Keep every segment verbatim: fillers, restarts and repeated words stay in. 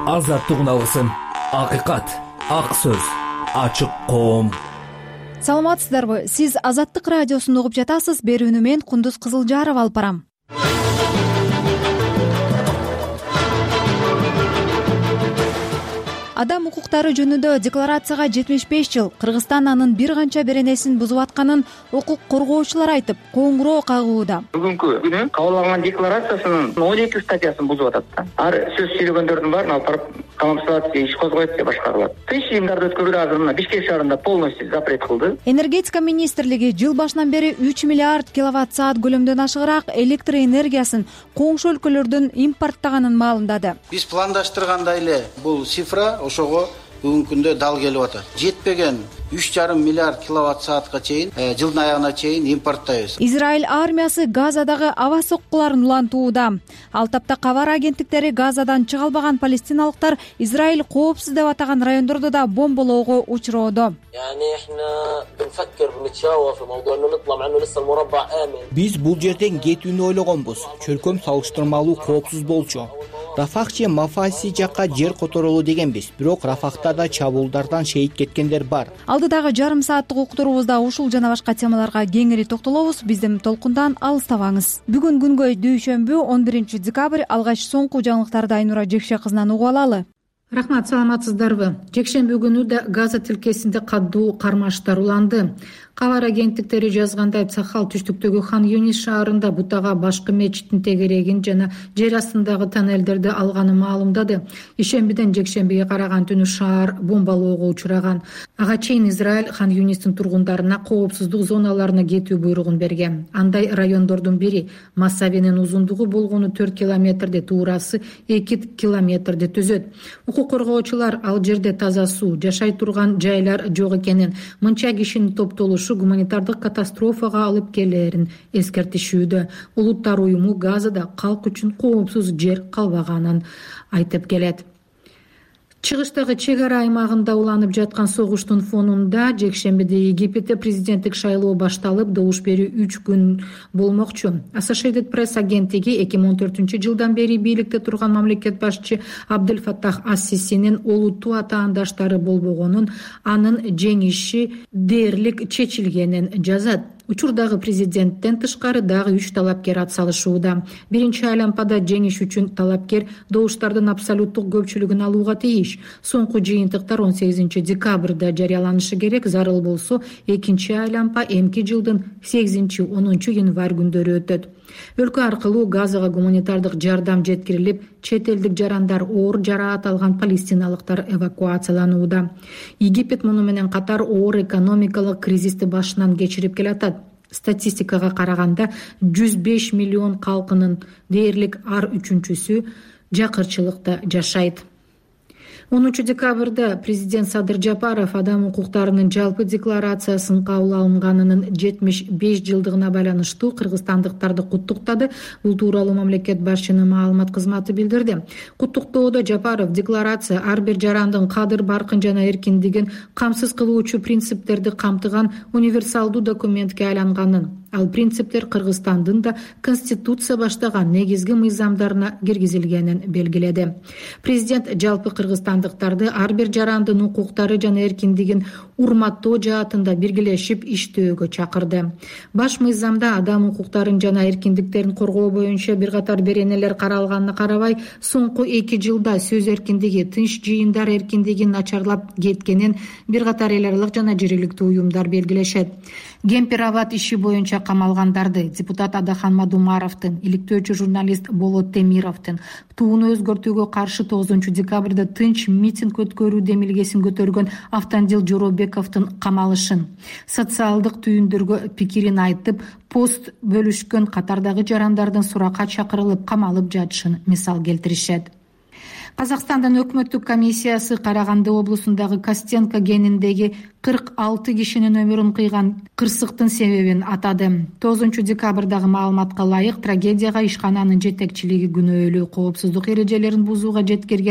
Азаттык алгысын, акыйкат, ак сөз, ачык коом. Саламатсыздарбы? Сиз Азаттык радиосун угуп жатасыз. Берүүнү мен Кундуз Кызылжаров алып барам. Адам укуктары жөнүндө декларацияга жетимиш беш жыл. Кыргызстан анын бир канча беренесин бузуп атканын укук коргоочулар айтып, коңгуроо кагууда. Бүгүнкү күнү кабыл алган декларациясынын он эки статьясын бузуп атат да. Ар сөз сүйлөгөндөрдүн баарын алып барып камап иш козгойт деп башкарылат. Тыш жыйындарды өткөрүүдө азыр мына Бишкек шаарында полностью запрет кылды. Энергетика министрлиги жыл башынан бери үч миллиард киловатт саат көлөмдөн ашыгыраак электр энергиясын коңшу өлкөлөрдөн импорттаганын маалымдады. Биз пландаштыргандай эле бул цифра ошого бүгүнкү күндө дал келип атат. Жетпеген үч жарым миллиард киловатт саатка чейин жылдын аягына чейин импорттойбуз. Израиль армиясы Газадагы аба соккуларын улантууда. Ал тапта кабар агенттиктери Газадан чыга албаган палестиналыктар Израиль коопсуз деп атаган райондордо да бомболоого учуроодо. Биз бул жерден кетүүнү ойлогонбуз. Чөлкөм салыштырмалуу коопсуз болчу. Рафах же Мафаси жакка жер которолу дегенбиз. Бирок Рафахта да чабуулдардан шейит кеткендер бар. Алдыдагы жарым сааттык уктуруубузда ушул жана башка темаларга кеңири токтолобуз. Биздин толкундан алыстабаңыз. Бүгүн күнгөй дүйшөмбү он биринчи декабрь. Алгач соңку жаңылыктарды Айнура Жекше кызынан угуп алалы. Рахмат, саламатсыздарбы? Жекшемби күнү да Газа тилкесинде каттуу кармаштар уланды. Кабар агенттиктери жазгандай, Сахал түштүктөгү Хан Юнис шаарында бутага башкы мечиттин тегерегин жана жер астындагы тоннелдерди алганы маалымдады. Ишембиден жекшембиге караган түнү шаар бомбалоого учураган. Ага чейин Израиль Хан Юнистин тургундарына коопсуздук зоналарына кетүү буйругун берген. Андай райондордун бири Массавинин узундугу болгону төрт километрде, туурасы эки километрди түзөт. Укук коргоочулар ал жерде таза суу, жашай турган жайлар жок экенин, мынча кишинин топтолушу гуманитардык катастрофага алып келерин эскертишүүдө. Улуттар уюму Газада калк үчүн коопсуз жер калбаганын айтып келет. Чыгыштагы чек ара аймагында уланып жаткан согуштун фонунда жекшембиде Египетте президенттик шайлоо башталып, добуш берүү үч күн болмокчу. Associated Press агенттиги эки миң он төртүнчү жылдан бери бийликте турган мамлекет башчы Абдель Фаттах ас-Сисинин олуттуу атаандаштары болбогонун, анын жеңиши дээрлик чечилгенин жазат. Учурдагы президенттен тышкары дагы үч талапкер атсалышууда. Биринчи айлампада жеңиш үчүн талапкер добуштардын абсолюттук көпчүлүгүн алууга тийиш. Соңку жыйынтыктар он сегизинчи декабрда жарыяланышы керек. Зарыл болсо экинчи айлампа эмки жылдын сегизинчи онунчу январь күндөрү өтөт. Өлкө аркылуу Газага гуманитардык жардам жеткирилип, чет элдик жарандар, оор жараат алган палестиналыктар эвакуацияланууда. Египет муну менен катар оор экономикалык кризисти башынан кечирип келатат. Статистикага караганда жүз беш миллион калкынын дээрлик ар үчүнчүсү жакырчылыкта жашайт. онунчу декабрда президент Садыр Жапаров адам укуктарынын жалпы декларациясын кабыл алынганынын жетимиш беш жылдыгына байланыштуу кыргызстандыктарды куттуктады. Бул тууралуу мамлекет башчынын маалымат кызматы билдирди. Куттуктоодо Жапаров декларация ар бир жарандын кадыр баркын жана эркиндигин камсыз кылуучу принциптерди камтыган универсалдуу документке айланганын, ал принциптер Кыргызстандын да конституция баштаган негизги мыйзамдарына киргизилгенин белгиледи. Президент жалпы кыргызстандыктарды ар бир жарандын укуктары жана эркиндигин урматтоо жаатында биргелешип иштөөгө чакырды. Баш мыйзамда адам укуктарын жана эркиндиктерин коргоо боюнча бир катар беренелер каралганына карабай, соңку эки жылда сөз эркиндиги, тынч жыйындар эркиндиги начарлап кеткенин бир катар эл аралык жана жергиликтүү уюмдар белгилешет. Кемпир абад иши боюнча камалгандарды депутат Адахан Мадумаровдун, иликтөөчү журналист Болот Темировдун, тууну өзгөртүүгө каршы тогузунчу декабрда тынч митинг өткөрүү демилгесин көтөргөн Автандил Жоробековдун камалышын, социалдык түйүндөргө пикирин айтып, пост бөлүшкөн катардагы жарандардын суракка чакырылып камалып жатышын мисал келтиришет. Казакстандын өкмөттүк комиссиясы Караганды облусундагы Костенко кениндеги кырк алты кишинин өмүрүн кыйган кырсыктын себебин атады. тогузунчу декабрдагы маалыматка ылайык, трагедияга ишкананын жетекчилиги күнөөлүү, коопсуздук эрежелерин бузууга жеткирген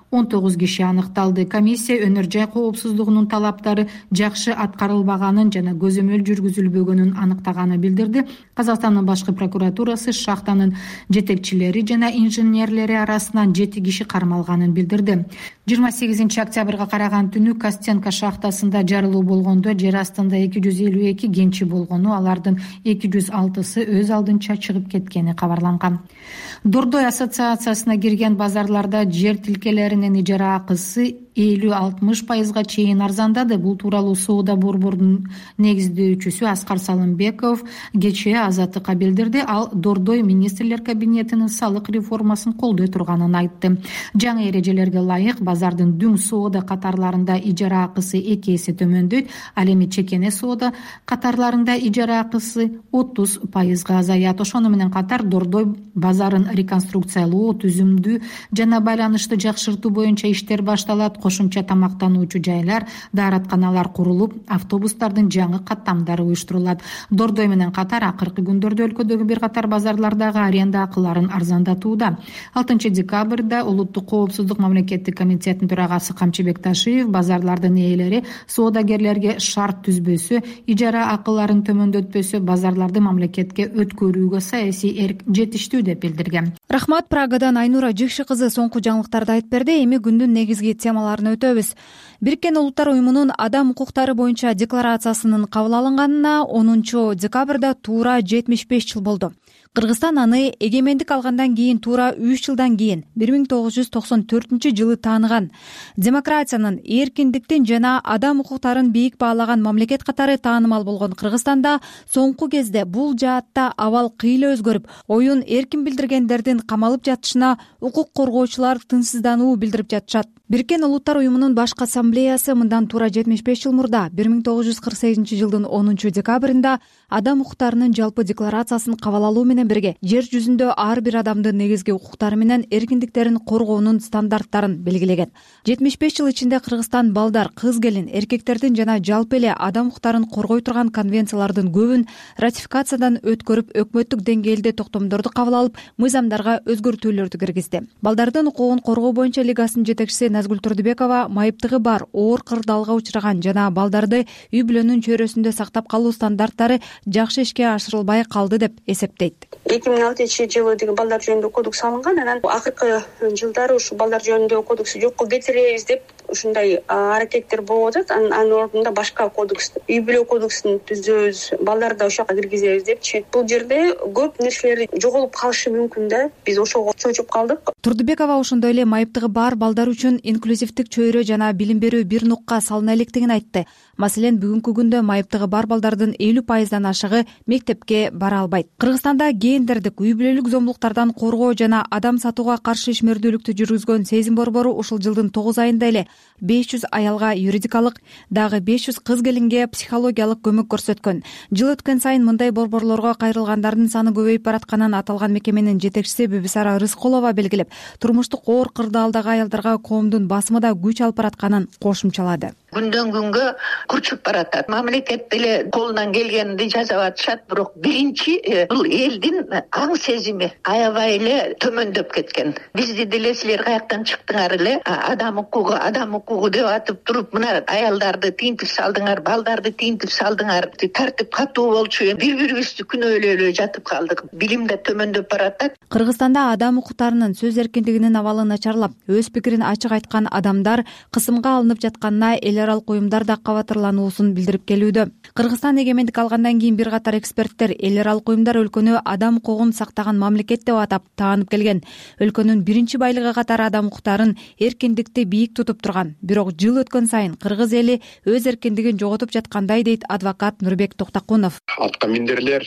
он тогуз киши аныкталды. Комиссия өнөр жай коопсуздугунун талаптары жакшы аткарылбаганын жана көзөмөл жүргүзүлбөгөнүн аныктаганын билдирди. Казакстандын башкы прокуратурасы шахтанын жетекчилери жана инженерлери арасынан жети киши кармалганын билдирди. жыйырма сегизинчи октябрга караган түнү Костенко шахтасында жарылуу болгондо жер астында эки жүз элүү эки кенчи болгону, алардын эки жүз алтысы өз алдынча чыгып кеткени кабарланган. Дордой ассоциациясына кирген базарларда жер тилкелеринин ижара акысы элүү алтымыш пайызга чейин арзандады. Бул тууралуу соода борборунун негиздөөчүсү Аскар Салымбеков кечээ Азаттыкка билдирди. Ал Дордой министрлер кабинетинин салык реформасын колдой турганын айтты. Жаңы эрежелерге ылайык базардын дүң соода катарларында ижара акысы эки эсе төмөндөйт, ал эми чекене соода катарларында ижара акысы отуз пайызга азаят. Ошону менен катар Дордой базарын реконструкциялоо, түзүмдүү жана байланышты жакшыртуу боюнча иштер башталат. Кошумча тамактануучу жайлар, дааратканалар курулуп, автобустардын жаңы каттамдары уюштурулат. Дордой менен катар акыркы күндөрдө өлкөдөгү бир катар базарлардагы аренда акыларын арзандатууда. алтынчы декабрда Улуттук коопсуздук мамлекеттик комитетинин төрагасы Камчыбек Ташиев базарлардын ээлери соодагерлерге шарт түзбөсө, ижара акыларын төмөндөтпөсө базарларды мамлекетке өткөрүүгө саясий эрк жетиштүү деп билдирген. Рахмат. Прагадан Айнура Жикши кызы соңку жаңылыктарды айтып берди. Эми күндүн негизги темаларына өтөбүз. Бириккен Улуттар уюмунун адам укуктары боюнча декларациясынын кабыл алынганына онунчу декабрда туура жетимиш беш жыл болду. Кыргызстан аны эгемендик алгандан кийин туура үч жылдан кийин бир миң тогуз жүз токсон төртүнчү жылы тааныган. Демократиянын, эркиндиктин жана адам укуктарын бийик баалаган мамлекет катары таанымал болгон Кыргызстанда соңку кезде бул жаатта абал кыйла өзгөрүп, оюн эркин билдиргендердин камалып жатышына укук коргоочулар тынчсыздануу билдирип жатышат. Бириккен Улуттар уюмунун башкы ассамблеясы мындан туура жетимиш беш жыл мурда бир миң тогуз жүз кырк сегизинчи жылдын онунчу декабрында адам укуктарынын жалпы декларациясын кабыл алуу менен бирге жер жүзүндө ар бир адамдын негизги укуктары менен эркиндиктерин коргоонун стандарттарын белгилеген. жетимиш беш жыл ичинде Кыргызстан балдар, кыз келин, эркектердин жана жалпы эле адам укуктарын коргой турган конвенциялардын көбүн ратификациядан өткөрүп, өкмөттүк деңгээлде токтомдорду кабыл алып, мыйзамдарга өзгөртүүлөрдү киргизди. Балдардын укугун коргоо боюнча лигасынын жетекчиси Назгүл Турдубекова майыптыгы бар, оор кырдаалга учураган жана балдарды үй бүлөнүн чөйрөсүндө сактап калуу стандарттары жакшы ишке ашырылбай калды деп эсептейт. эки миң алтынчы жылы деген балдар жөнүндө кодекс алынган, анан акыркы жылдары ушу балдар жөнүндө кодексти жокко кетиребиз деп ушундай аракеттер болуп атат. Анын ордунда башка кодекс, үй бүлө кодексин түзөбүз, балдарды ошол жака киргизебиз депчи. Бул жерде көп нерселер жоголуп калышы мүмкүн да. Биз ошого чочуп калдык. Турдубекова ошондой эле майыптыгы бар балдар үчүн инклюзивдик чөйрө жана билим берүү бир нукка салына электигин айтты. Маселен, бүгүнкү күндө майыптыгы бар балдардын элүү пайыздан ашыгы мектепке бара албайт. Кыргызстанда гендердик, үй бүлөлүк зомбулуктардан коргоо жана адам сатууга каршы ишмердүүлүктү жүргүзгөн Сезим борбору ушул жылдын тогуз айында эле беш жүз аялга юридикалык, дагы беш жүз кыз келинге психологиялык көмөк көрсөткөн. Жыл өткөн сайын мындай борборлорго кайрылгандардын саны көбөйүп баратканын аталган мекеменин жетекчиси Бибисара Рыскулова белгилеп, турмуштук оор кырдаалдагы аялдарга коомдун басымы да күч алып баратканын кошумчалады. Күндөн күнгө күрчүп баратат. Мамлекет деле колунан келгенди жасап атышат, бирок биринчи бул элдин аң сезими аябай эле төмөндөп кеткен. Бизди деле силер каяктан чыктыңар эле, адам укугу, адам укугу деп атып туруп, мына аялдарды тинтип салдыңар, балдарды тинтип салдыңар, тартип катуу болчу. Бири-бирибизди күнөөлөй жатып калдык. Билим да төмөндөп баратат. Кыргызстанда адам укуктарынын, сөз эркиндигинин абалы начарлап, өз пикирин ачык айткан адамдар кысымга алынып жатканына эл аралык уюмдар да кабатырлануусун билдирип келүүдө. Кыргызстан эгемендик алгандан кийин бир катар эксперттер эл аралык уюмдар өлкөнү адам укугун сактаган мамлекет деп атап таанып келген. Өлкөнүн биринчи байлыгы катары адам укуктарын, эркиндикти бийик тутуп турган. Бирок жыл өткөн сайын кыргыз эли өз эркиндигин жоготуп жаткандай дейт адвокат Нурбек Токтакунов. Атка миндерлер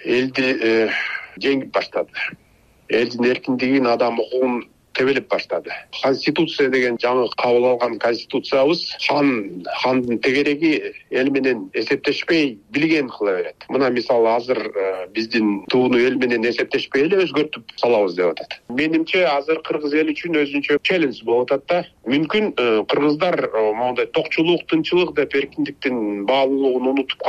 элди жеңип баштады. Элдин эркиндигин, адам укугун тебелеп баштады. Конституция деген жаңы кабыл алган конституциябыз хан хандын тегереги эл менен эсептешпей билген кыла берет. Мына мисалы азыр биздин тууну эл менен эсептешпей эле өзгөртүп салабыз деп атат. Менимче азыр кыргыз эли үчүн өзүнчө челлендж болуп атат да. Мүмкүн кыргыздар мондай токчулук, тынчылык деп эркиндиктин баалуулугун унутуп калды.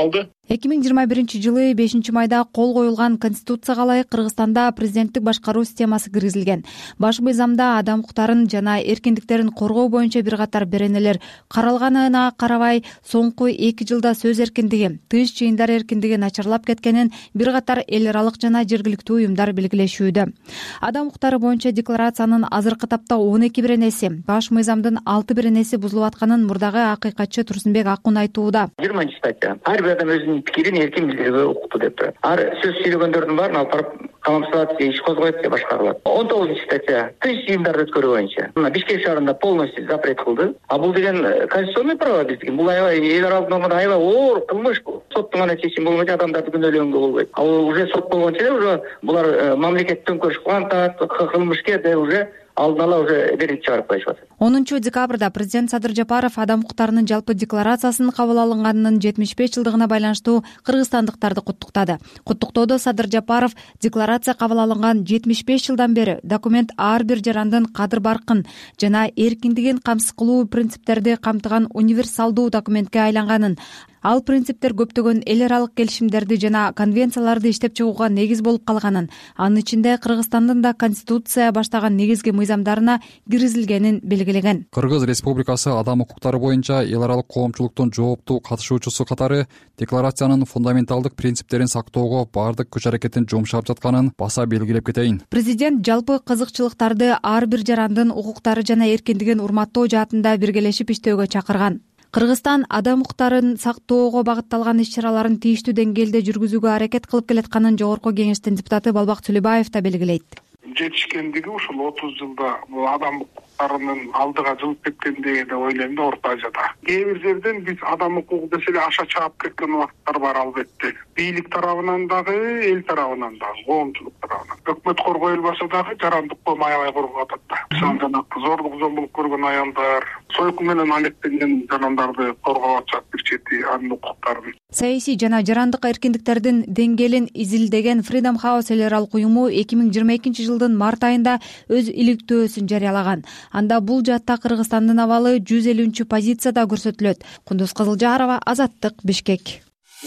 эки миң жыйырма биринчи жылы бешинчи майда кол коюлган конституцияга ылайык Кыргызстанда президенттик башкаруу системасы киргизилген. Баш мыйзамда адам укуктарын жана эркиндиктерин коргоо боюнча бир катар беренелер каралганына карабай, соңку эки жылда сөз эркиндиги, тыш чыйындар эркиндиги начарлап кеткенин бир катар эл аралык жана жергиликтүү уюмдар белгилешүүдө. Адам укуктары боюнча декларациянын азыркы тапта он эки беренеси, баш мыйзамдын алты беренеси бузулуп атканын мурдагы акыйкатчы Турсунбек Акун айтууда. жыйырманчы статья. Ар бир адам өзүнүн пикирин эркин билдирүүгө укуктуу деп турат. Ар сөз сүйлөгөндөрдүн баарын алып барып камап иш козгойт же башка кылат. он тогузунчу статья. Тыш жыйындарды өткөрүү боюнча мына Бишкек шаарында полностью запрет кылды. А бул деген конституционный право биздики. Бул аябай эл аралык нормада аябай оор кылмыш бул. Соттун гана чечими болбойт, адамдарды күнөөлөгөнгө болбойт. Ал уже сот болгончо эле уже булар мамлекет төңкөрүш кылган атат, кылмышкер деп уже алдын ала уже вердикт чыгарып коюшуп атат. онунчу декабрда президент Садыр Жапаров адам укуктарынын жалпы декларациясынын кабыл алынганынын жетимиш беш жылдыгына байланыштуу кыргызстандыктарды куттуктады. Куттуктоодо Садыр Жапаров декларация кабыл алынган жетимиш беш жылдан бери документ ар бир жарандын кадыр баркын жана эркиндигин камсыз кылуу принциптерди камтыган универсалдуу документке айланганын, ал принциптер көптөгөн эл аралык келишимдерди жана конвенцияларды иштеп чыгууга негиз болуп калганын, анын ичинде Кыргызстандын да конституция баштаган негизги мыйзамдарына киргизилгенин белгилеген. Кыргыз Республикасы адам укуктары боюнча эл аралык коомчулуктун жооптуу катышуучусу катары декларациянын фундаменталдык принциптерин сактоого баардык күч аракетин жумшап жатканын баса белгилеп кетейин. Президент жалпы кызыкчылыктарды ар бир жарандын укуктары жана эркиндигин урматтоо жаатында биргелешип иштөөгө чакырган. Кыргызстан адам укуктарын сактоого багытталган иш-чараларын тийиштүү деңгээлде жүргүзүүгө аракет кылып келатканын Жогорку Кеңештин депутаты Балбак Сүлөбаев да белгилейт. Жетишкендиги ушул отуз жылда бул адам укуктарынын алдыга жылып кеткендиги деп ойлойм да орто Азияда. Кээ бир жерден биз адам укугу десе эле аша чаап кеткен убакыттар бар албетте. Бийлик тарабынан дагы, эл тарабынан дагы, коомчулук тарабынан. Өкмөт коргой элбаса дагы жарандык коом аябай коргоп атат да. Мисалы жана зорлук зомбулук көргөн аялдар, сойкун менен алектенген жарандарды коргоп атышат бир чети анын укуктарын. Саясий жана жарандык эркиндиктердин деңгээлин изилдеген Freedom House эл аралык уюму эки миң жыйырма экинчи жылдын март айында өз иликтөөсүн жарыялаган. Анда бул жаатта Кыргызстандын абалы жүз элүүнчү позицияда көрсөтүлөт. Кундуз Кызылжарова, Азаттык, Бишкек.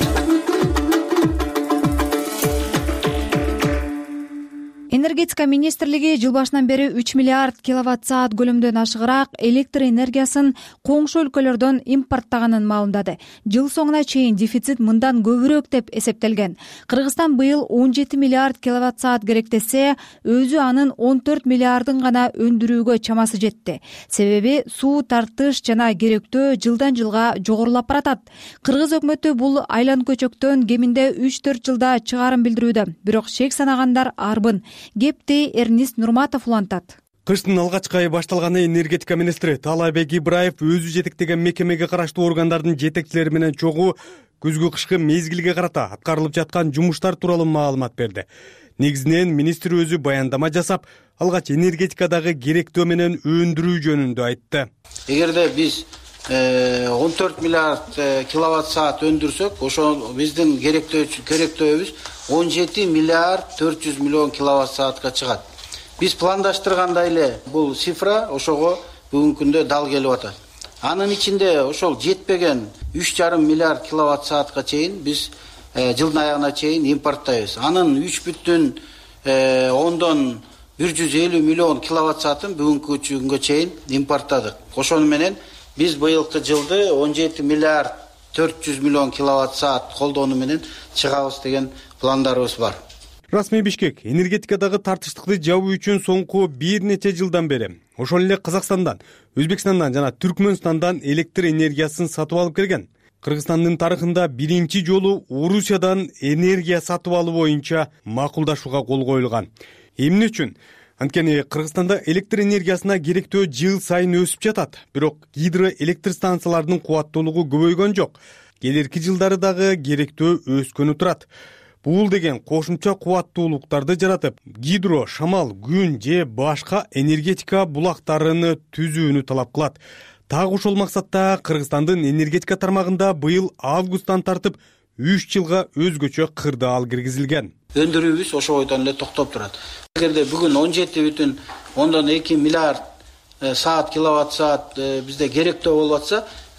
Энергетика министрлиги жыл башынан бери үч миллиард киловатт саат көлөмдөн ашыгыраак электр энергиясын коңшу өлкөлөрдөн импорттаганын маалымдады. Жыл соңуна чейин дефицит мындан көбүрөөк деп эсептелген. Кыргызстан быйыл он жети миллиард киловатт саат керектесе, өзү анын он төрт миллиардын гана өндүрүүгө чамасы жетти. Себеби суу тартыш жана керектөө жылдан жылга жогорулап баратат. Кыргыз өкмөтү бул айлан көчөктөн кеминде үч төрт жылда чыгарын билдирүүдө. Бирок шек санагандар арбын. Гепти Эрнист Нурматов улантат. Кыштын алгачкы айы башталганы энергетика министри Таалайбек Ибраев өзү жетектеген мекемеге караштуу органдардын жетекчилери менен чогуу күзгү кышкы мезгилге карата аткарылып жаткан жумуштар тууралуу маалымат берди. Негизинен министр өзү баяндама жасап, алгач энергетикадагы керектөө менен өндүрүү жөнүндө айтты. Эгерде биз он төрт миллиард киловатт саат өндүрсөк, ошо биздин керектөөбүз он жети миллиард төрт жүз миллион киловатт саатка чыгат. Биз пландаштыргандай эле бул цифра ошого бүгүнкү күндө дал келип атат. Анын ичинде ошол жетпеген үч жарым миллиард киловатт саатка чейин биз жылдын аягына чейин импорттойбуз. Анын үч бүтүн ондон бир жүз элүү миллион киловатт саатын бүгүнкү күнгө чейин импорттадык. Ошону менен биз быйылкы жылды он жети миллиард төрт жүз миллион киловатт саат колдонуу менен чыгабыз деген пландарыбыз бар. Расмий Бишкек энергетикадагы тартыштыкты жабуу үчүн соңку бир нече жылдан бери ошол эле Казакстандан, Өзбекстандан жана Түркмөнстандан электр энергиясын сатып алып келген. Кыргызстандын тарыхында биринчи жолу Орусиядан энергия сатып алуу боюнча макулдашууга кол коюлган. Эмне үчүн? Анткени Кыргызстанда электр энергиясына керектөө жыл сайын өсүп жатат. Бирок гидроэлектр станцияларынын кубаттуулугу көбөйгөн жок. Келерки жылдары дагы керектөө өскөнү турат. Бул деген кошумча кубаттуулуктарды жаратып, гидро, шамал, күн же башка энергетика булактарын түзүүнү талап кылат. Так ошол максатта Кыргызстандын энергетика тармагында быйыл августтан тартып үч жылга өзгөчө кырдаал киргизилген. Өндүрүүбүз ошо бойдон эле токтоп турат. Эгерде бүгүн он жети бүтүн ондон эки миллиард саат киловатт саат бизде керектөө болуп атса,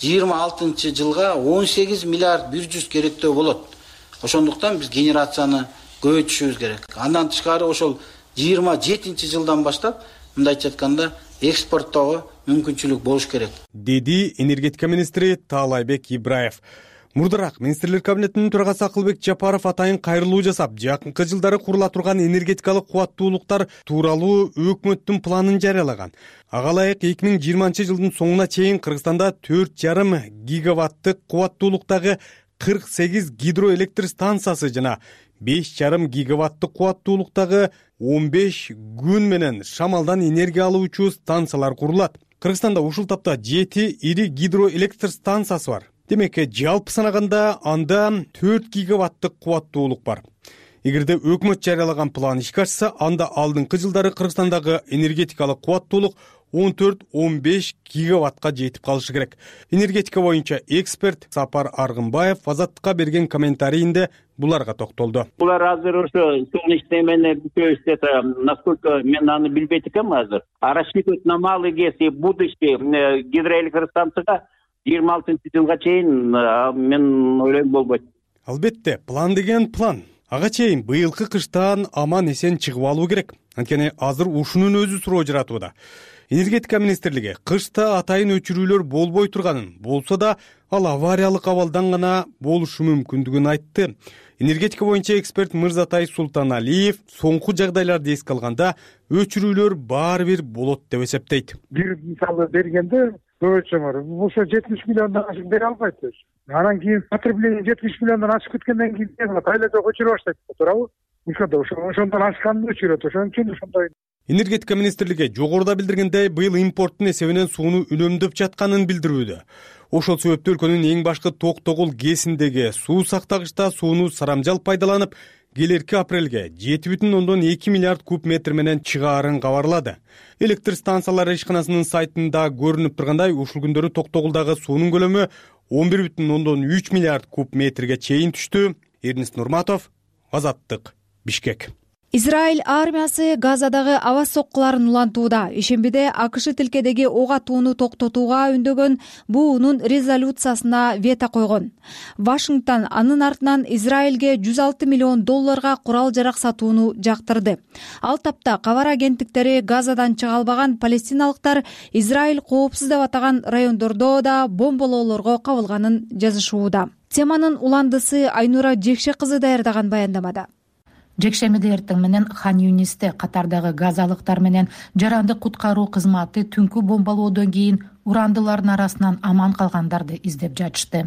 жыйырма алтынчы жылга он сегиз миллиард бир жүз керектөө болот. Ошондуктан биз генерацияны көбөйтүшүбүз керек. Андан тышкары ошол жыйырма жетинчи жылдан баштап мындайча айтканда экспорттоого мүмкүнчүлүк болуш керек, деди энергетика министри Таалайбек Ибраев. Мурдараак министрлер кабинетинин төрагасы Акылбек Жапаров атайын кайрылуу жасап, жакынкы жылдары курула турган энергетикалык кубаттуулуктар тууралуу өкмөттүн планын жарыялаган. Ага ылайык эки миң жыйырманчы жылдын соңуна чейин Кыргызстанда төрт жарым гигаваттык кубаттуулуктагы кырк сегиз гидроэлектр станциясы жана беш жарым гигаваттык кубаттуулуктагы он беш күн менен шамалдан энергия алуучу станциялар курулат. Кыргызстанда ушул тапта жети ири гидроэлектр станциясы бар. Демек, жалпы санаганда анда төрт гигаваттык кубаттуулук бар. Эгерде өкмөт жарыялаган план ишке ашса, анда алдыңкы жылдары Кыргызстандагы энергетикалык кубаттуулук он төрт он беш гигаватка жетип калышы керек. Энергетика боюнча эксперт Сапар Аргынбаев Азаттыкка берген комментарийинде буларга токтолду. Булар азыр ошо солнечный эмени бүтөбүз это, насколько мен аны билбейт экенмин азыр. А рассчитывать на малый ГЭС и будущий гидроэлектростанцияга жыйырма алтынчы жылга чейин мен ойлойм болбойт. Албетте, план деген план. Ага чейин быйылкы кыштан аман эсен чыгып алуу керек. Анткени азыр ушунун өзү суроо жаратууда. Энергетика министрлиги кышта атайын өчүрүүлөр болбой турганын, болсо да ал авариялык абалдан гана болушу мүмкүндүгүн айтты. Энергетика боюнча эксперт Мырзатай Султаналиев соңку жагдайларды эске алганда өчүрүүлөр баары бир болот деп эсептейт. Бир мисалы бергенде көбөйчөмөр ошо жетимиш миллиондон ашык бере албайт. Анан кийин потребление жетимиш миллиондон ашып кеткенден кийин кайла жок өчүрө баштайт, туурабы? Ошондо ошондон ашканын өчүрөт, ошон үчүн ошондой. Энергетика министрлиги жогоруда билдиргендей быйыл импорттун эсебинен сууну үнөмдөп жатканын билдирүүдө. Ошол себептен өлкөнүн эң башкы Токтогул ГЭСиндеги суу сактагычта сууну сарамжал пайдаланып, келерки апрелге жети бүтүн ондон эки миллиард куб метр менен чыгаарын кабарлады. Электр станциялары ишканасынын сайтында көрүнүп тургандай, ушул күндөрү Токтогулдагы суунун көлөмү он бир бүтүн ондон үч миллиард куб метрге чейин түштү. Эрнис Нурматов, Азаттык, Бишкек. Израиль армиясы Газадагы аба соккуларын улантууда. Ишембиде АКШ тилкедеги ок атууну токтотууга үндөгөн буунун резолюциясына вето койгон. Вашингтон анын артынан Израилге жүз алты миллион долларга курал жарак сатууну жактырды. Ал тапта кабар агенттиктери Газадан чыга албаган палестиналыктар Израиль коопсуз деп атаган райондордо да бомбалоолорго кабылганын жазышууда. Теманын уландысы Айнура Жекше кызы даярдаган баяндамада. Жекшемиде эртең менен Хан Юнисте катардагы газалыктар менен жарандык куткаруу кызматы түнкү бомбалоодон кийин урандылардын арасынан аман калгандарды издеп жатышты.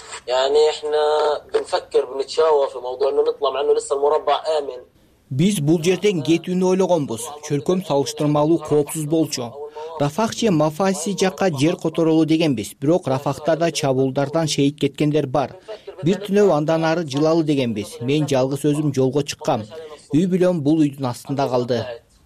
Биз бул жерден кетүүнү ойлогонбуз. Чөлкөм салыштырмалуу коопсуз болчу. Рафах же Мафаси жакка жер которолу дегенбиз. Бирок Рафахтарда чабуулдардан шейит кеткендер бар. Бир түнөө андан ары жылалы дегенбиз. Мен жалгыз өзүм жолго чыккам. Үй бүлөм бул үйдүн астында калды.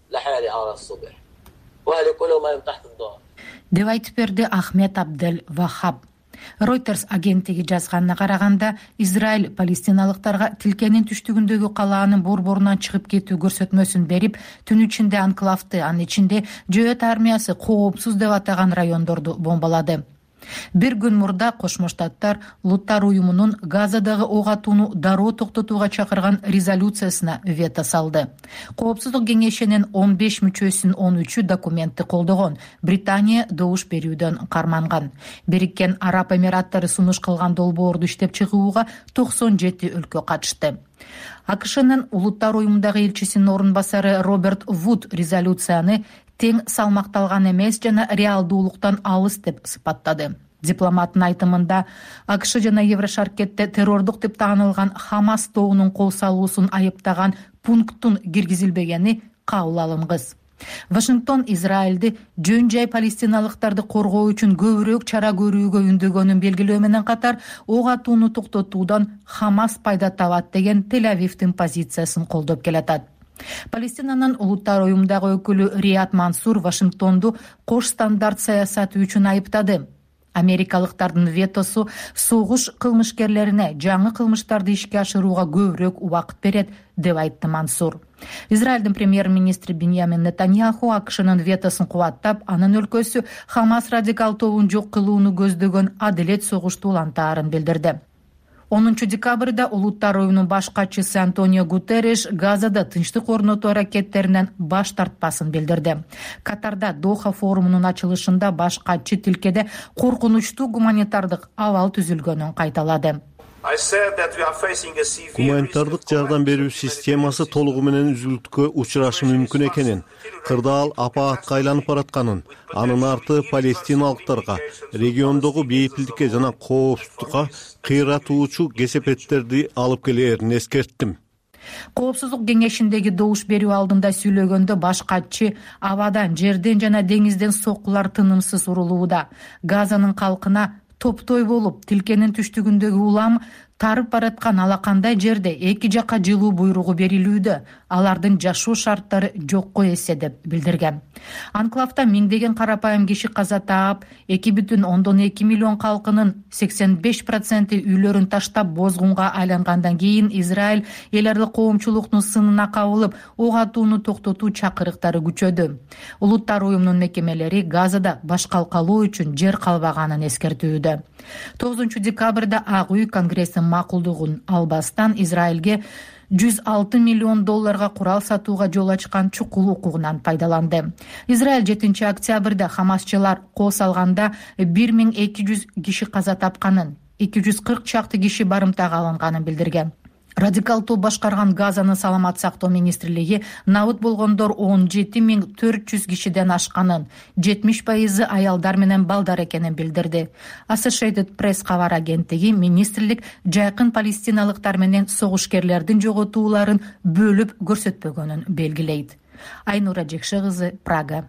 Деп айтып берди Ахмед Абдел Вахаб. Reuters агенттиги жазганына караганда, Израиль палестиналыктарга тилкенин түштүгүндөгү калаанын борборунан чыгып кетүү көрсөтмөсүн берип, түн ичинде анклавды, анын ичинде Жөөт армиясы коопсуз деп атаган райондорду бомбалады. Бир күн мурда Кошмо Штаттар Улуттар уюмунун Газадагы ок атууну дароо токтотууга чакырган резолюциясына вето салды. Коопсуздук кеңешинин он беш мүчөсүнүн он үчү документти колдогон. Британия добуш берүүдөн карманган. Бириккен Араб Эмираттары сунуш кылган долбоорду иштеп чыгууга токсон жети өлкө катышты. АКШнын Улуттар уюмундагы элчисинин орун басары Роберт Вуд резолюцияны тең салмакталган эмес жана реалдуулуктан алыс деп сыпаттады. Дипломаттын айтымында АКШ жана Еврошаркетте террордук деп таанылган Хамас тобунун кол салуусун айыптаган пункттун киргизилбегени кабыл алынгыс. Вашингтон Израилди жөн жай палестиналыктарды коргоо үчүн көбүрөөк чара көрүүгө үндөгөнүн белгилөө менен катар, ок атууну токтотуудан Хамас пайда табат деген Тель-Авивдин позициясын колдоп келатат. Палестинанын Улуттар уюмундагы өкүлү Рият Мансур Вашингтонду кош стандарт саясаты үчүн айыптады. Америкалыктардын ветосу согуш кылмышкерлерине жаңы кылмыштарды ишке ашырууга көбүрөөк убакыт берет деп айтты Мансур. Израилдин премьер-министри Биньямин Нетаньяху АКШнын ветосун кубаттап, анын өлкөсү Хамас радикал тобун жок кылууну көздөгөн адилет согушту улантаарын билдирди. онунчу декабрда Улуттар уюмунун баш катчысы Антонио Гутерриш Газада тынчтык орнотуу аракеттеринен баш тартпасын билдирди. Катарда Доха форумунун ачылышында баш катчы тилкеде коркунучтуу гуманитардык абал түзүлгөнүн кайталады. Гуманитардык жардам берүү системасы толугу менен үзүлүшкө учурашы мүмкүн экенин, кырдаал апаатка айланып баратканын, анын арты палестиналыктарга, региондогу бейпилдикке жана коопсуздукка кыйратуучу кесепеттерди алып келээрин эскерттим. Коопсуздук кеңешиндеги добуш берүү алдында сүйлөгөндө баш катчы абадан, жерден жана деңизден соккулар тынымсыз урулууда. Газанын калкына топтой болуп, тилкенин түштүгүндөгү улам тарып бараткан алакандай жерде эки жакка жылуу буйругу берилүүдө, алардын жашоо шарттары жокко эсе деп билдирген. Анклавда миңдеген карапайым киши каза таап, эки бүтүн ондон эки миллион калкынын сексен беш проценти үйлөрүн таштап бозгунга айлангандан кийин Израиль эл аралык коомчулуктун сынына кабылып, ок атууну токтотуу чакырыктары күчөдү. Улуттар уюмунун мекемелери Газада башкалкалоо үчүн жер калбаганын эскертүүдө. тогузунчу декабрда Ак үй Конгресстин макулдугун албастан Израилге жүз алты миллион долларга курал сатууга жол ачкан чукул укугунан пайдаланды. Израиль жетинчи октябрда Хамасчылар кол салганда бир миң эки жүз киши каза тапканын, эки жүз кырк чакты киши барымтага алынганын билдирген. Радикал топ башкарган Газанын саламат сактоо министрлиги набыт болгондор он жети миң төрт жүз кишиден ашканын, жетимиш пайызы аялдар менен балдар экенин билдирди. Associated Press кабар агенттиги министрлик жайкын палестиналыктар менен согушкерлердин жоготууларын бөлүп көрсөтпөгөнүн белгилейт. Айнура Жекше кызы, Прага.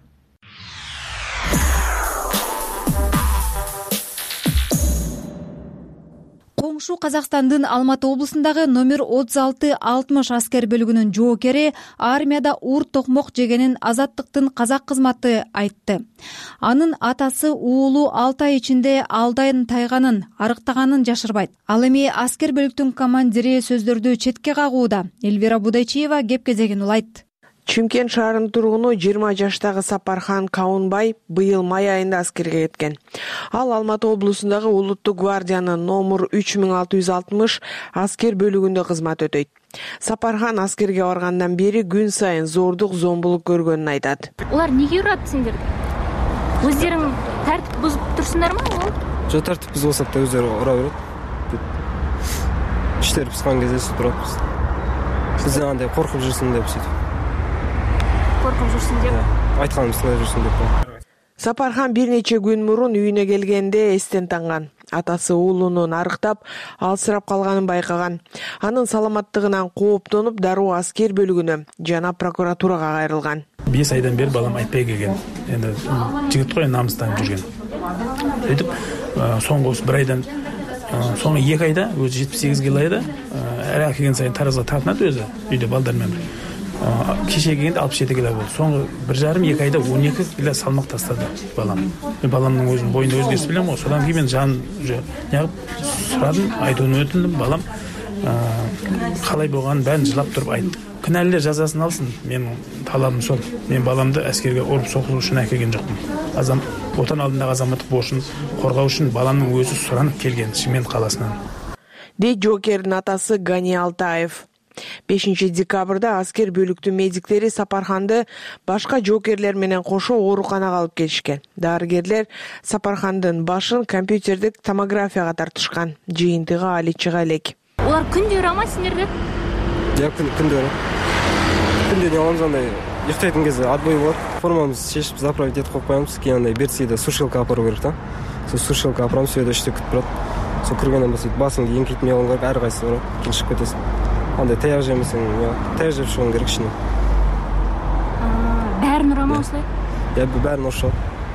Коңшу Казакстандын Алматы облусундагы номер отуз алты алтымыш аскер бөлүгүнүн жоокери армияда ур токмок жегенин Азаттыктын казак кызматы айтты. Анын атасы уулу алты ай ичинде алдан тайганын, арыктаганын жашырбайт. Ал эми аскер бөлүктүн командири сөздөрдү четке кагууда. Элвира Будайчиева кеп кезегин улайт. Чымкент шаарынын тургуну жыйырма жаштагы Сапархан Каунбай быйыл май айында аскерге кеткен. Ал Алматы облусундагы Улуттук гвардиянын номер үч миң алты жүз алтымыш аскер бөлүгүндө кызмат өтөйт. Сапархан аскерге баргандан бери күн сайын зордук, зомбулук көргөнүн айтат. Улар неге урат сендерди? Өздерің тәртип бузуп турсуңдар ма? Жок, тартип бузбасак да өздөрү ура берет. Иштер пускан кезде сүйтүп турабыз. Бизден андай коркуп жүрсүң деп сүйтүп. Коркуп жүрсүң деп. Айтканыбыздай жүрсүң деп. Сапархан бир нече күн мурун үйүнө келгенде эстен танган. Атасы уулунун арыктап, алсырап калганын байкаган. Анын саламаттыгынан кооптонуп, дароо аскер бөлүгүнө жана прокуратурага кайрылган. беш айдан бери балам айтпай келген. Энди жигит кой намыстан жүргөн. Өтүп, соңгу бир айдан соңгу эки айда өзү жетимиш сегиз килода, ара келген сайын таразга тартынат өзү, үйдө балдар менен. Кеше келгенде алпыс жети кило болду. Соңгу бир жарым эки айда он эки кило салмак тастады балам. Мен баламдын өзүнүн боюнда өзгөрүш билем го. Содан кийин мен жан жагып сурадым, айтууну өтүндүм. Балам калай болгонун баарын жылап туруп айтты. Күнәлілер жазасын алсын, мен талабым сол. Мен баламды әскерге ұрып соқыру үшін әкелген жоқпын. Азам, отан алдындағы азаматтық борышын қорғау үшін баламның өзі сұранып келген Шымкент қаласынан. Дейт жоокердин атасы Гани Алтаев. бешинчи декабрда аскер бөлүктүн медиктери Сапарханды башка жоокерлер менен кошо ооруканага алып келишкен. Дарыгерлер Сапархандын башын компьютердик томографияга тартышкан. Жыйынтыгы али чыга элек. Олар күндө урама силерди? Жок, күндө урат. Күндө не аламыз, андай уктайтын кезде отбой болот. Формамызды чечип заправить этип коюп коебуз. Кийин андай берсиде сушилка апаруу керек да. Сол сушилка апарамыз, сөйдө иште күтүп турат. Сол киргенден басып басыңды эңкейтмей алгың керек, ар кайсы барат. Кийин чыгып кетесиң. Андай таяк жемесең, таяк жеп чыгуң керек ичинен. Бәрін ұрама осылай? Я бәрін ұрышат.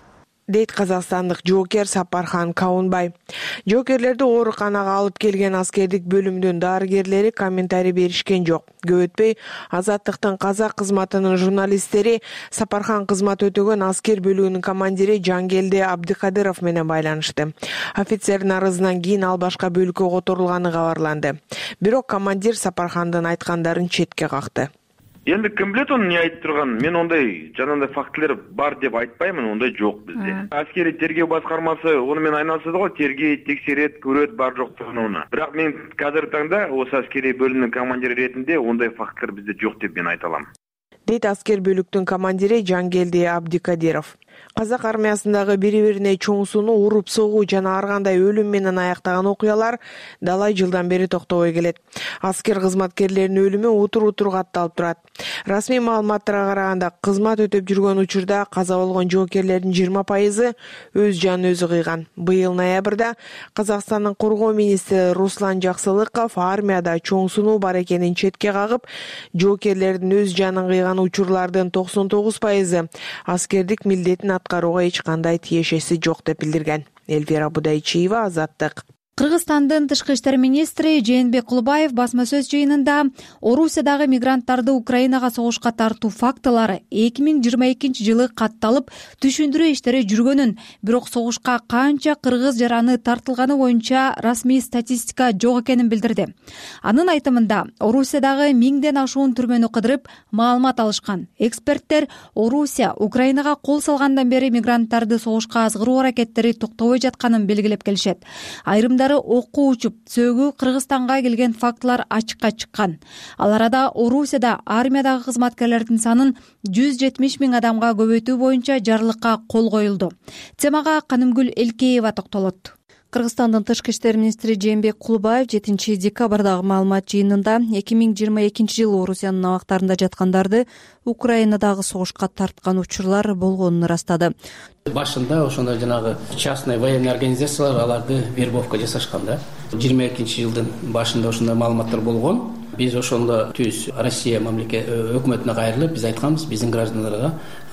дейт казакстандык жоокер Сапархан Каунбай. Жоокерлерди ооруканага алып келген аскердик бөлүмдүн дарыгерлери комментарий беришкен жок. Көп өтпөй Азаттыктын казак кызматынын журналисттери Сапархан кызмат өтөгөн аскер бөлүгүнүн командири Жангелди Абдыкадыров менен байланышты. Офицердин арызынан кийин ал башка бөлүккө которулганы кабарланды. Бирок командир Сапархандын айткандарын четке какты. Енді кім білет оны не айтып тұрғанын? Мен ондай жанандай фактілер бар деп айтпаймын, ондай жоқ бізде. Әскери тергеу басқармасы онымен айналысады ғой, тергейді, тексереді, көреді бар жоқтығын оны. Бірақ мен қазіргі таңда осы әскери бөлімнің командирі ретінде ондай фактілер бізде жоқ деп мен айта аламын. Дейт аскер бөлүктүн командири Жангелди Абдыкадиров. Казак армиясындагы бири-бирине чоң сууну уруп согуу жана ар кандай өлүм менен аяктаган окуялар далай жылдан бери токтобой келет. Аскер кызматкерлеринин өлүмү утур-утур катталып турат. Расмий маалыматтарга караганда кызмат өтөп жүргөн учурда каза болгон жоокерлердин жыйырма пайызы өз жанын өзү кыйган. Быйыл ноябрда Казакстандын коргоо министри Руслан Жаксылыков армияда чоң сунуу бар экенин четке кагып, жоокерлердин өз жанын кыйган учурлардын токсон тогуз пайызы аскердик милдетин аткарууга эч кандай тиешеси жок деп билдирген. Эльвира Будайчиева, Азаттык. Кыргызстандын тышкы иштер министри Жээнбек Кулубаев басма сөз жыйынында Орусиядагы мигранттарды Украинага согушка тартуу фактылары эки миң жыйырма экинчи жылы катталып түшүндүрүү иштери жүргөнүн, бирок согушка канча кыргыз жараны тартылганы боюнча расмий статистика жок экенин билдирди. Анын айтымында Орусиядагы миңден ашуун түрмөнү кыдырып маалымат алышкан. Эксперттер Орусия Украинага кол салгандан бери мигранттарды согушка азгыруу аракеттери токтобой жатканын белгилеп келишет. Айрымдар окуу учуп, сөөгү Кыргызстанга келген фактылар ачыкка чыккан. Ал арада Орусияда армиядагы кызматкерлердин санын жүз жетимиш миң адамга көбөйтүү боюнча жарлыкка кол коюлду. Темага Канымгүл Элкеева токтолот. Кыргызстандын тышкы иштер министри Жээнбек Кулубаев жетинчи декабрдагы маалымат жыйынында эки миң жыйырма экинчи жылы Орусиянын абактарында жаткандарды Украинадагы согушка тарткан учурлар болгонун ырастады. Башында ошондой жанагы частный военный организациялар аларды вербовка жасашкан да. жыйырма экинчи жылдын башында ошондой маалыматтар болгон. Биз ошондо түз Россия мамлекет өкмөтүнө кайрылып, биз айтканбыз, биздин граждандарга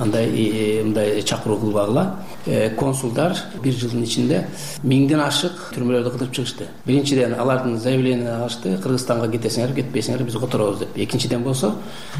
андай мындай чакыруу кылбагыла. Консулдар бир жылдын ичинде миңден ашык түрмөлөрдү кыдырып чыгышты. Биринчиден алардын заявление алышты, Кыргызстанга кетесиңер, кетпейсиңер, биз которобуз деп. Экинчиден болсо,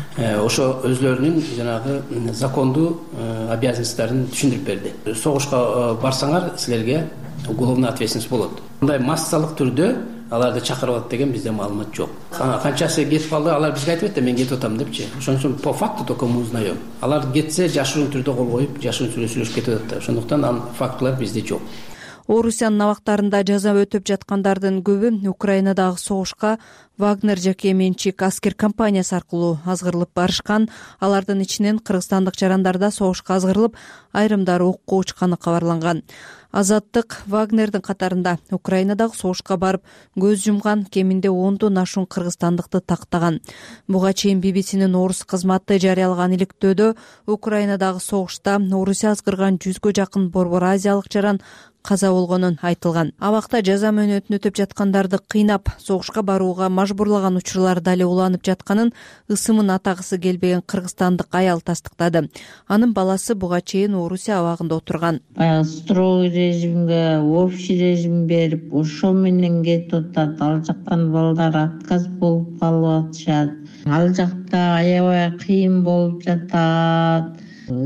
ошо өзлөрүнүн жанагы закондуу обязанностьтарын түшүндүрүп берди. Согушка барсаңар, силерге уголовный ответственность болот. Мындай массалык түрдө аларды чакырып алат деген бизде маалымат жок. Канчасы кетип калды, алар бизге айтып атты, мен кетип атам депчи. Ошон үчүн по факту только мы узнаем. Алар кетсе, жашыруун түрдө кол коюп, жашыруун сүйлөшүп сүйлөшүп кетип атат. Ошондуктан анын фактылар бизде жок. Орусиянын абактарында жаза өтөп жаткандардын көбү Украинадагы согушка Вагнер жеке менчик аскер компаниясы аркылуу азгырылып барышкан. Алардын ичинен кыргызстандык жарандар да согушка азгырылып, айрымдары окко учканы кабарланган. Азаттык Вагнердин катарында Украинадагы согушка барып көз жумган кеминде ондон ашуун кыргызстандыкты тактаган. Буга чейин би би синин орус кызматы жарыялаган иликтөөдө Украинадагы согушта Орусия азгырган жүзгө жакын борбор азиялык жаран каза болгонун айтылган. Абакта жаза мөөнөтүн өтөп жаткандарды кыйнап, согушка барууга мажбурлаган учурлар дале уланып жатканын ысымын атагысы келбеген кыргызстандык аял тастыктады. Анын баласы буга чейин Орусия абагында отурган. Баягы строгий режимге, общий режим берип, ошол менен кетип атат. Ал жактан балдар отказ болуп калып атышат. Ал жакта аябай кыйын болуп жатат.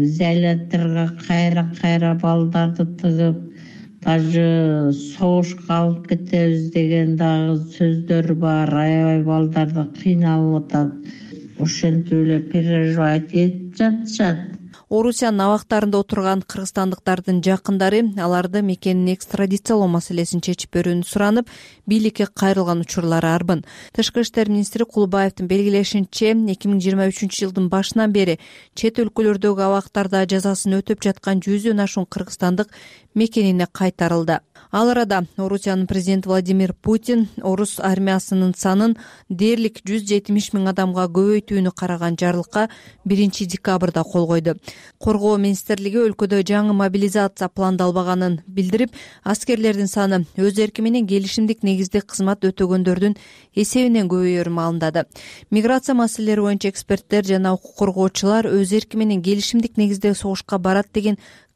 Изоляторго кайра-кайра балдарды тыгып, даже согушка алып кетебиз деген дагы сөздөр бар. Аябай балдарды кыйналып атат. Ошентип эле переживать этип жатышат. Орусиянын абактарында отурган кыргызстандыктардын жакындары аларды мекенин экстрадициялоо маселесин чечип берүүнү суранып, бийликке кайрылган учурлары арбын. Тышкы иштер министри Кулубаевдин белгилешинче, эки миң жыйырма үчүнчү жылдын башынан бери чет өлкөлөрдөгү абактарда жазасын өтөп жаткан жүздөн ашуун кыргызстандык мекенине кайтарылды. Ал арада Орусиянын президенти Владимир Путин орус армиясынын санын дээрлик жүз жетимиш миң адамга көбөйтүүнү караган жарлыкка биринчи декабрда кол койду. Коргоо министрлиги өлкөдө жаңы мобилизация пландалбаганын билдирип, аскерлердин саны өз эрки менен келишимдик негизде кызмат өтөгөндөрдүн эсебинен көбөйөрүн маалымдады. Миграция маселелери боюнча эксперттер жана укук коргоочулар өз эрки менен келишимдик негизде согушка барат деген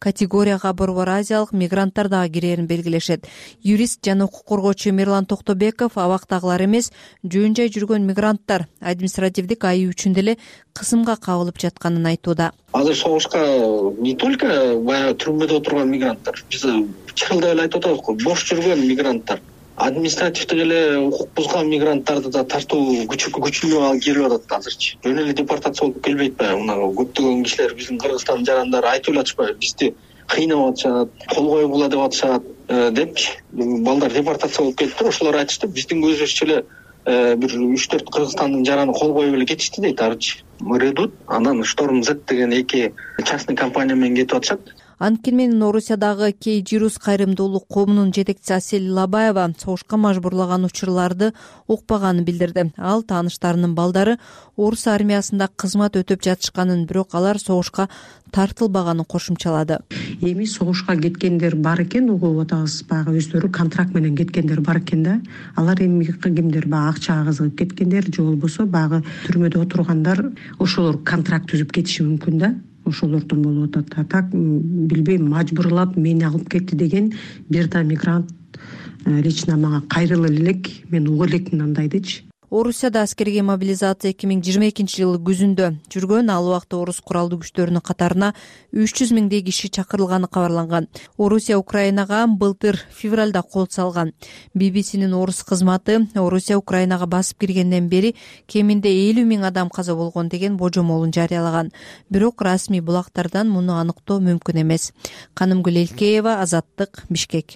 категорияга борбор азиялык мигранттар дагы кирерин белгилешет. Юрист жана укук коргоочу Мирлан Токтобеков абактагылар эмес, жөн жай жүргөн мигранттар административдик айып үчүн деле кысымга кабылып жатканын айтууда. Азыр согушка не только баягы түрмөдө отурган мигранттар, биз чыгылдап эле айтып атабызго, бош жүргөн мигранттар, административдик эле укук бузган мигранттарды да тартуу күчүнүп келип атат азырчы. Жөн эле депортация болуп келбейт баягы. Мына көптөгөн кишилер биздин Кыргызстандын жарандары айтып эле атышпайбы, бизди кыйнап атышат, кол койгула деп атышат депчи. Балдар депортация болуп кетиптир, ошолор айтышты, биздин көзүбүзчө эле бир үч төрт Кыргызстандын жараны кол коюп эле кетишти дейт арчы. Редут, анан Шторм Z деген эки частный компания менен кетип атышат. Анткени менен Орусиядагы кей Жирус кайрымдуулук коомунун жетекчиси Асель Лабаева согушка мажбурлаган учурларды укпаганын билдирди. Ал тааныштарынын балдары орус армиясында кызмат өтөп жатышканын, бирок алар согушка тартылбаганын кошумчалады. Эми согушка кеткендер бар экен, угуп атабыз, баягы өздөрү контракт менен кеткендер бар экен да. Алар эми кимдер баягы акчага кызыгып кеткендер, же болбосо баягы түрмөдө отургандар ошолор контракт түзүп кетиши мүмкүн да. Ошолордон болуп атат. Так билбейм, мажбурлап мени алып кетти деген бир да мигрант лично мага кайрыла элек, мен угуп элекмин андайдычы. Орусияда аскерге мобилизация эки миң жыйырма экинчи жылы күзүндө жүргөн, ал убакта орус куралдуу күчтөрүнүн катарына үч жүз миңдей киши чакырылганы кабарланган. Орусия Украинага былтыр февралда кол салган. би би синин орус кызматы Орусия Украинага басып киргенден бери кеминде элүү миң адам каза болгон деген божомолун жарыялаган. Бирок расмий булактардан муну аныктоо мүмкүн эмес. Канымгүл Элкеева, Азаттык, Бишкек.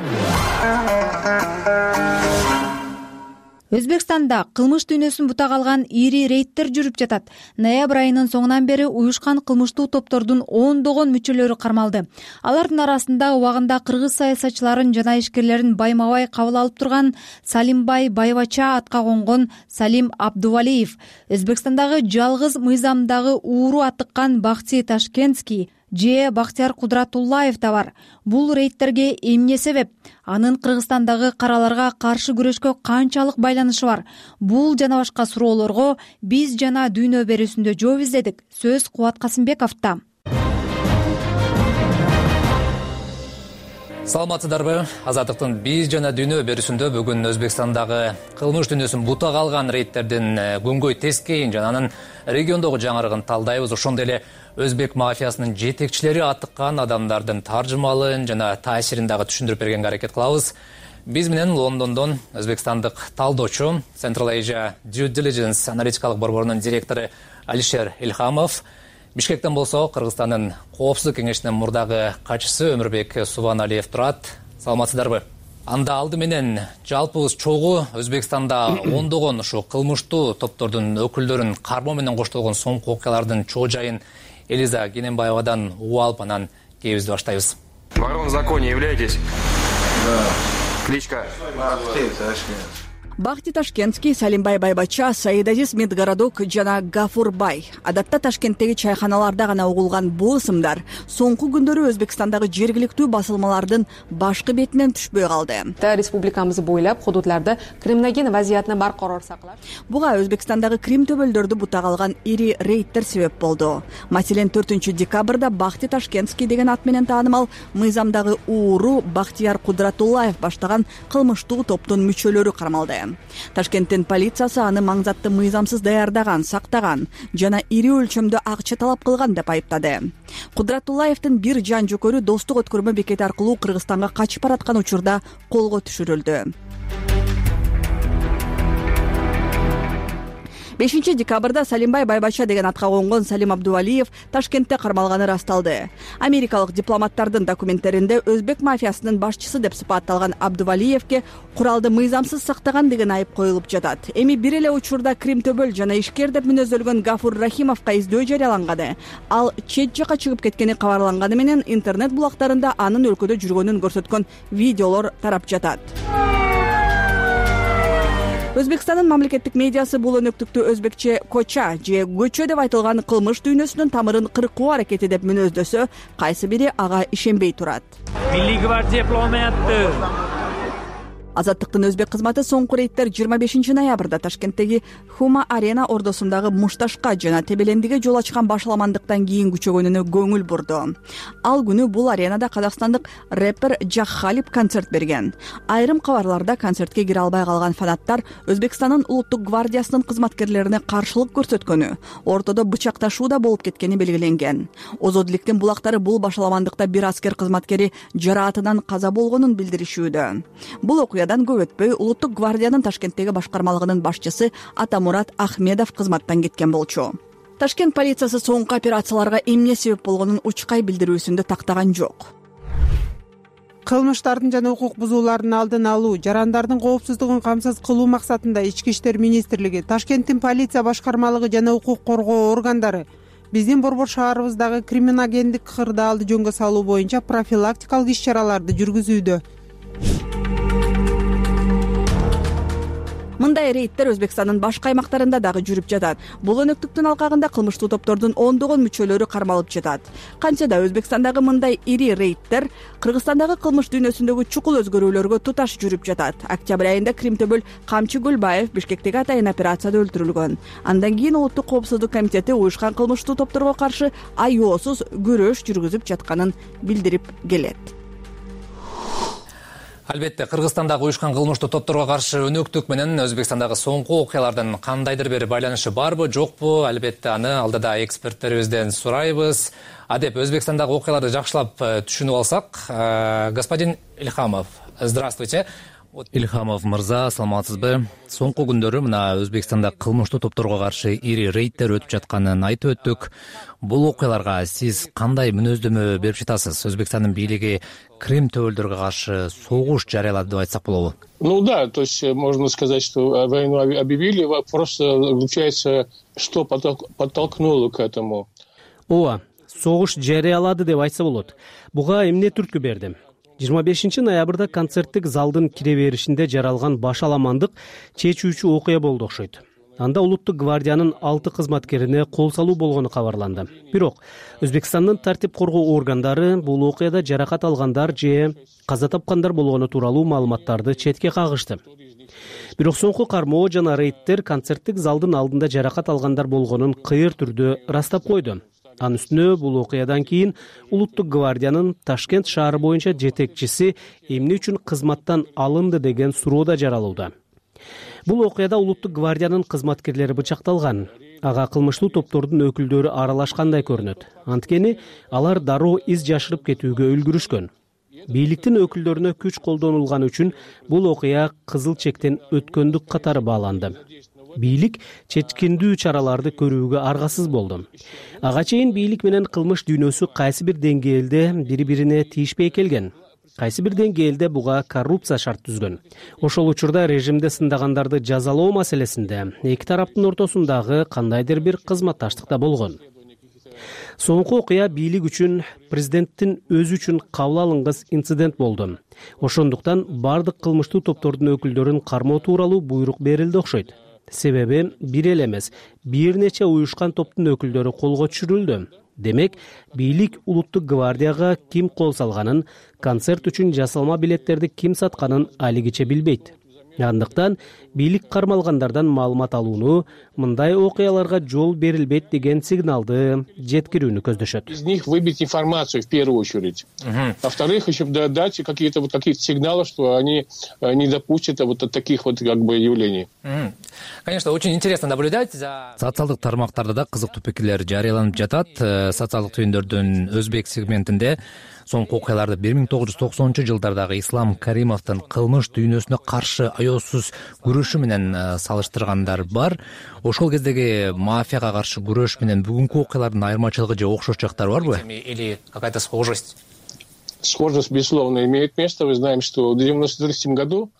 Өзбекстанда кылмыш дүйнөсүн бутак алган ири рейдтер жүрүп жатат. Ноябрь айынын соңунан бери уюшкан кылмыштуу топтордун ондогон мүчөлөрү кармалды. Алардын арасында убагында кыргыз саясатчыларын жана ишкерлерин байма-бай кабыл алып турган Салимбай Байбача атка конгон Салим Абдувалиев, Өзбекстандагы жалгыз мыйзамдагы ууру атыккан Бахти Ташкентский же Бахтияр Кудратуллаев да бар. Бул рейдтерге эмне себеп? Анын Кыргызстандагы караларга каршы күрөшкө канчалык байланышы бар? Бул жана башка суроолорго биз жана дүйнө берүүсүндө жооп издедик. Сөз Кубат Касымбековдо. Саламатсыздарбы? Азаттыктын биз жана дүйнө берүүсүндө бүгүн Өзбекстандагы кылмыш дүйнөсүн бутак алган рейдтердин күнгөй тескейин жана анын региондогу жаңырыгын талдайбыз. Ошондой эле өзбек мафиясынын жетекчилери атыккан адамдардын таржымалын жана таасирин дагы түшүндүрүп бергенге аракет кылабыз. Биз менен Лондондон өзбекстандык талдоочу Central Asia Due Diligence аналитикалык борборунун директору Алишер Илхамов, Бишкектен болсо Кыргызстандын коопсуздук кеңешинин мурдагы катчысы Өмүрбек Субаналиев турат. Саламатсыздарбы? Анда алды менен жалпыбыз чогуу Өзбекстанда ондогон ушу кылмыштуу топтордун өкүлдөрүн кармоо менен коштолгон соңку окуялардын чоо жайын Элиза Гененбаевадан угуп алып, анан кебизди баштайбыз. Ворон в законе являетесь? Да. Кличка? Бахти Ташкентский, Салимбай Байбача, Саидазиз Медгородок жана Гафурбай. Адатта Ташкенттеги чайханаларда гана угулган бул ысымдар соңку күндөрү Өзбекстандагы жергиликтүү басылмалардын башкы бетинен түшпөй калды. Республикабыз бойлап худудларда криминоген вазиятны баркарар сактап. Буга Өзбекстандагы Крим төбөлдөрдү бутак алган ири рейдтер себеп болду. Маселен төртүнчү декабрда Бахти Ташкентский деген ат менен таанымал мыйзамдагы ууру Бахтияр Кудратуллаев баштаган кылмыштуу топтун мүчөлөрү кармалды. Ташкенттин полициясы аны маңзатты мыйзамсыз даярдаган, сактаган жана ири өлчөмдө акча талап кылган деп айыптады. Кудратуллаевдин бир жан жөкөрү достук өткөрмө бекети аркылуу Кыргызстанга качып бараткан учурда колго түшүрүлдү. бешинчи декабрда Салимбай Байбача деген атка конгон Салим Абдувалиев Ташкентте кармалганы расталды. Америкалык дипломаттардын документтеринде өзбек мафиясынын башчысы деп сыпатталган Абдувалиевке куралды мыйзамсыз сактаган деген айып коюлуп жатат. Эми бир эле учурда Крим төбөл жана ишкер деп мүнөздөлгөн Гафур Рахимовго издөө жарыяланганы, ал чет жака чыгып кеткени кабарланганы менен интернет булактарында анын өлкөдө жүргөнүн көрсөткөн видеолор тарап жатат. Өзбекстандын мамлекеттик медиасы бул өнөктүктү өзбекче коча же көчө деп айтылган кылмыш дүйнөсүнүн тамырын кыркуу аракети деп мүнөздөсө, кайсы бири ага ишенбей турат. Милли гвардия дипломаты. Азаттыктын өзбек кызматы соңку рейдтер жыйырма бешинчи ноябрда Ташкенттеги Хума Арена ордосундагы Мушташка жана Тебелендиге жол ачкан башаламандыктан кийин күчөгөнүнө көңүл бурду. Ал күнү бул аренада казакстандык рэпер Жаххалип концерт берген. Айрым кабарларда концертке кире албай калган фанаттар Өзбекстандын улуттук гвардиясынын кызматкерлерине каршылык көрсөткөнү, ортодо бычакташуу да болуп кеткени белгиленген. Озодиликтин булактары бул башаламандыкта бир аскер кызматкери жараатынан каза болгонун билдиришүүдө. Бул окуядан көп өтпөй улуттук гвардиянын Ташкенттеги башкармалыгынын башчысы Атамурат Ахмедов кызматтан кеткен болчу. Ташкент полициясы соңку операцияларга эмне себеп болгонун учкай билдирүүсүндө тактаган жок. Кылмыштардын жана укук бузуулардын алдын алуу, жарандардын коопсуздугун камсыз кылуу максатында Ички иштер министрлиги, Ташкенттин полиция башкармалыгы жана укук коргоо органдары биздин Борбор шаарыбыздагы криминогендик кырдаалды жөнгө салуу боюнча профилактикалык иш-чараларды жүргүзүүдө. Мындай рейдтер Өзбекстандын башка аймактарында дагы жүрүп жатат. Бул өнөктүктүн алкагында кылмыштуу топтордун ондогон мүчөлөрү кармалып жатат. Кантсе да Өзбекстандагы мындай ири рейдтер Кыргызстандагы кылмыш дүйнөсүндөгү чукул өзгөрүүлөргө туташ жүрүп жатат. Октябрь айында Кримтөбөл Камчы Гүлбаев Бишкектеги атайын операцияда өлтүрүлгөн. Андан кийин Улуттук коопсуздук комитети уюшкан кылмыштуу топторго каршы айоосуз күрөш жүргүзүп жатканын билдирип келет. Албетте, Кыргызстандагы уюшкан кылмыштуу топторго каршы өнөктүк менен Өзбекстандагы соңку окуялардын кандайдыр бир байланышы барбы, жокпу? Албетте, аны алдыда эксперттерибизден сурайбыз. Адеп, Өзбекстандагы окуяларды жакшылап түшүнүп алсак, господин Ильхамов, здравствуйте. Ильхамов мырза, саламатсызбы? Соңку күндөрү мына Өзбекстанда кылмыштуу топторго каршы ири рейдтер өтүп жатканын айтып өттүк. Бул окуяларга сиз кандай мүнөздөмө берип жатасыз? Өзбекстандын бийлиги Крим төбөлдөргө каршы согуш жарыялады деп айтсак болобу? Ну да, то есть можно сказать, что войну объявили. Вопрос заключается, что подтолкнуло к этому. Ооба, согуш жарыялады деп айтса болот. Буга эмне түрткү берди? жыйырма бешинчи ноябрда концерттик залдын кире беришинде жаралган башаламандык чечүүчү окуя болду окшойт. Анда улуттук гвардиянын алты кызматкерине кол салуу болгону кабарланды. Бирок Өзбекстандын тартип коргоо органдары бул окуяда жаракат алгандар же каза тапкандар болгону тууралуу маалыматтарды четке кагышты. Бирок соңку кармоо жана рейдтер концерттик залдын алдында жаракат алгандар болгонун кыйыр түрдө ырастап койду. Анын үстүнө бул окуядан кийин Улуттук гвардиянын Ташкент шаары боюнча жетекчиси эмне үчүн кызматтан алынды деген суроо да жаралууда. Бул окуяда Улуттук гвардиянын кызматкерлери бычакталган. Ага кылмыштуу топтордун өкүлдөрү аралашкандай көрүнөт. Анткени алар дароо из жашырып кетүүгө үлгүрүшкөн. Бийликтин өкүлдөрүнө күч колдонулганы үчүн бул окуя кызыл чектен өткөндүк катары бааланды. Бийлик четкиндүү чараларды көрүүгө аргасыз болду. Ага чейин бийлик менен кылмыш дүйнөсү кайсы бир деңгээлде бири-бирине тийишпей келген. Кайсы бир деңгээлде буга коррупция шарт түзгөн. Ошол учурда режимде сындагандарды жазалоо маселесинде эки тараптын ортосундагы кандайдыр бир кызматташтыкта болгон. Соңку окуя бийлик үчүн, президенттин өзү үчүн кабыл алынгыс инцидент болду. Ошондуктан бардык кылмыштуу топтордун өкүлдөрүн кармоо тууралуу буйрук берилди окшойт. Себеби бир эле эмес, бир нече уюшкан топтун өкүлдөрү колго түшүрүлдү. Демек, бийлик Улуттук гвардияга ким кол салганын, концерт үчүн жасалма билеттерди ким сатканын алигиче билбейт. Андыктан бийлик кармалгандардан маалымат алууну, мындай окуяларга жол берилбейт деген сигналды жеткирүүнү көздөшөт. Из них выбить информацию в первую очередь. Во-вторых, еще дать какие-то вот такие сигналы, что они не допустят вот таких вот как бы явлений. Конечно, очень интересно наблюдать за социалдык тармактарда да кызыктуу пикирлер жарыяланып жатат. Социалдык түйүндөрдүн өзбек сегментинде соңку окуяларды бир миң тогуз жүз токсонунчу жылдардагы Ислам Каримовдун кылмыш дүйнөсүнө каршы аеосуз күрөшү менен салыштыргандар бар. Ошол кездеги мафияга каршы күрөш менен бүгүнкү окуялардын айырмачылыгы же окшош жактары барбы? Или какая-то схожесть? Схожесть, безусловно, имеет место. Мы знаем, что в девяносто третьем году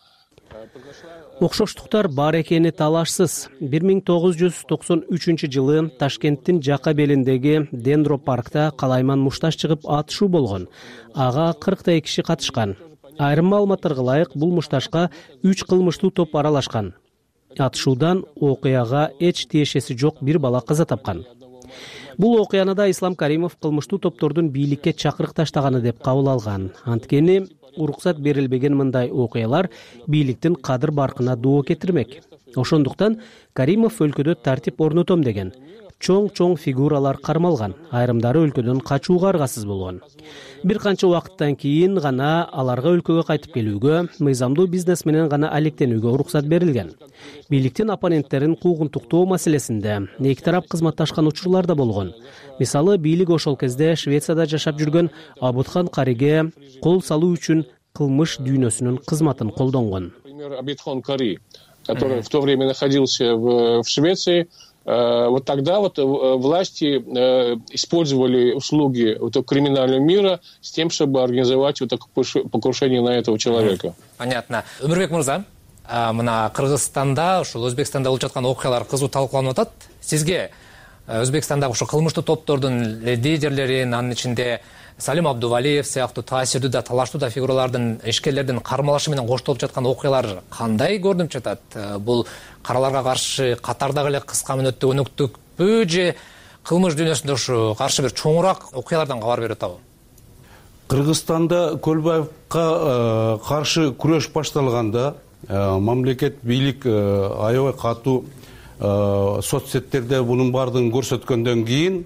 окшоштуктар бар экени талашсыз. бир миң тогуз жүз токсон үчүнчү жылы Ташкенттин жака белиндеги Дендро паркта Калайман Мушташ чыгып атышуу болгон. Ага кырктай киши катышкан. Айрым маалыматтарга ылайык бул Мушташка үч кылмыштуу топ аралашкан. Атышуудан окуяга эч тиешеси жок бир бала каза тапкан. Бул окуяны да Ислам Каримов кылмыштуу топтордун бийликке чакырык таштаганы деп кабыл алган. Анткени уруксат берилбеген мындай окуялар бийликтин кадыр баркына доо кетирмек. Ошондуктан Каримов өлкөдө тартип орнотом деген чоң-чоң фигуралар кармалган, айрымдары өлкөдөн качууга аргасыз болгон. Бир канча убакыттан кийин гана аларга өлкөгө кайтып келүүгө, мыйзамдуу бизнес менен гана алектенүүгө уруксат берилген. Бийликтин оппоненттерин куугунтуктоо маселесинде эки тарап кызматташкан учурлар да болгон. Мисалы, бийлик ошол кезде Швецияда жашап жүргөн Абытхан Кариге кол салуу үчүн кылмыш дүйнөсүнүн кызматын колдонгон. Например, Абитхан Кари, который в то время находился в Швеции, вот тогда вот власти использовали услуги этого криминального мира с тем, чтобы организовать вот такое покушение на этого человека. Понятно. Өмүрбек мырза, мына Кыргызстанда, ушул Өзбекстанда болуп жаткан окуялар кызуу талкууланып атат. Сизге Өзбекстандагы ушул кылмыштуу топтордун лидерлерин, анын ичинде Салим Абдувалиев сыяктуу таасирдүү да талаштуу да фигуралардын, ишкерлердин кармалышы менен коштолуп жаткан окуялар кандай көрүнүп жатат? Бул караларга каршы катардагы эле кыска мөөнөттө өнүктүкпү же кылмыш дүйнөсүндө ушу каршы бир чоңураак окуялардан кабар берип атабы? Кыргызстанда Көлбаевка каршы күрөш башталганда мамлекет бийлик аябай катуу соцсеттерде бунун баардыгын көрсөткөндөн кийин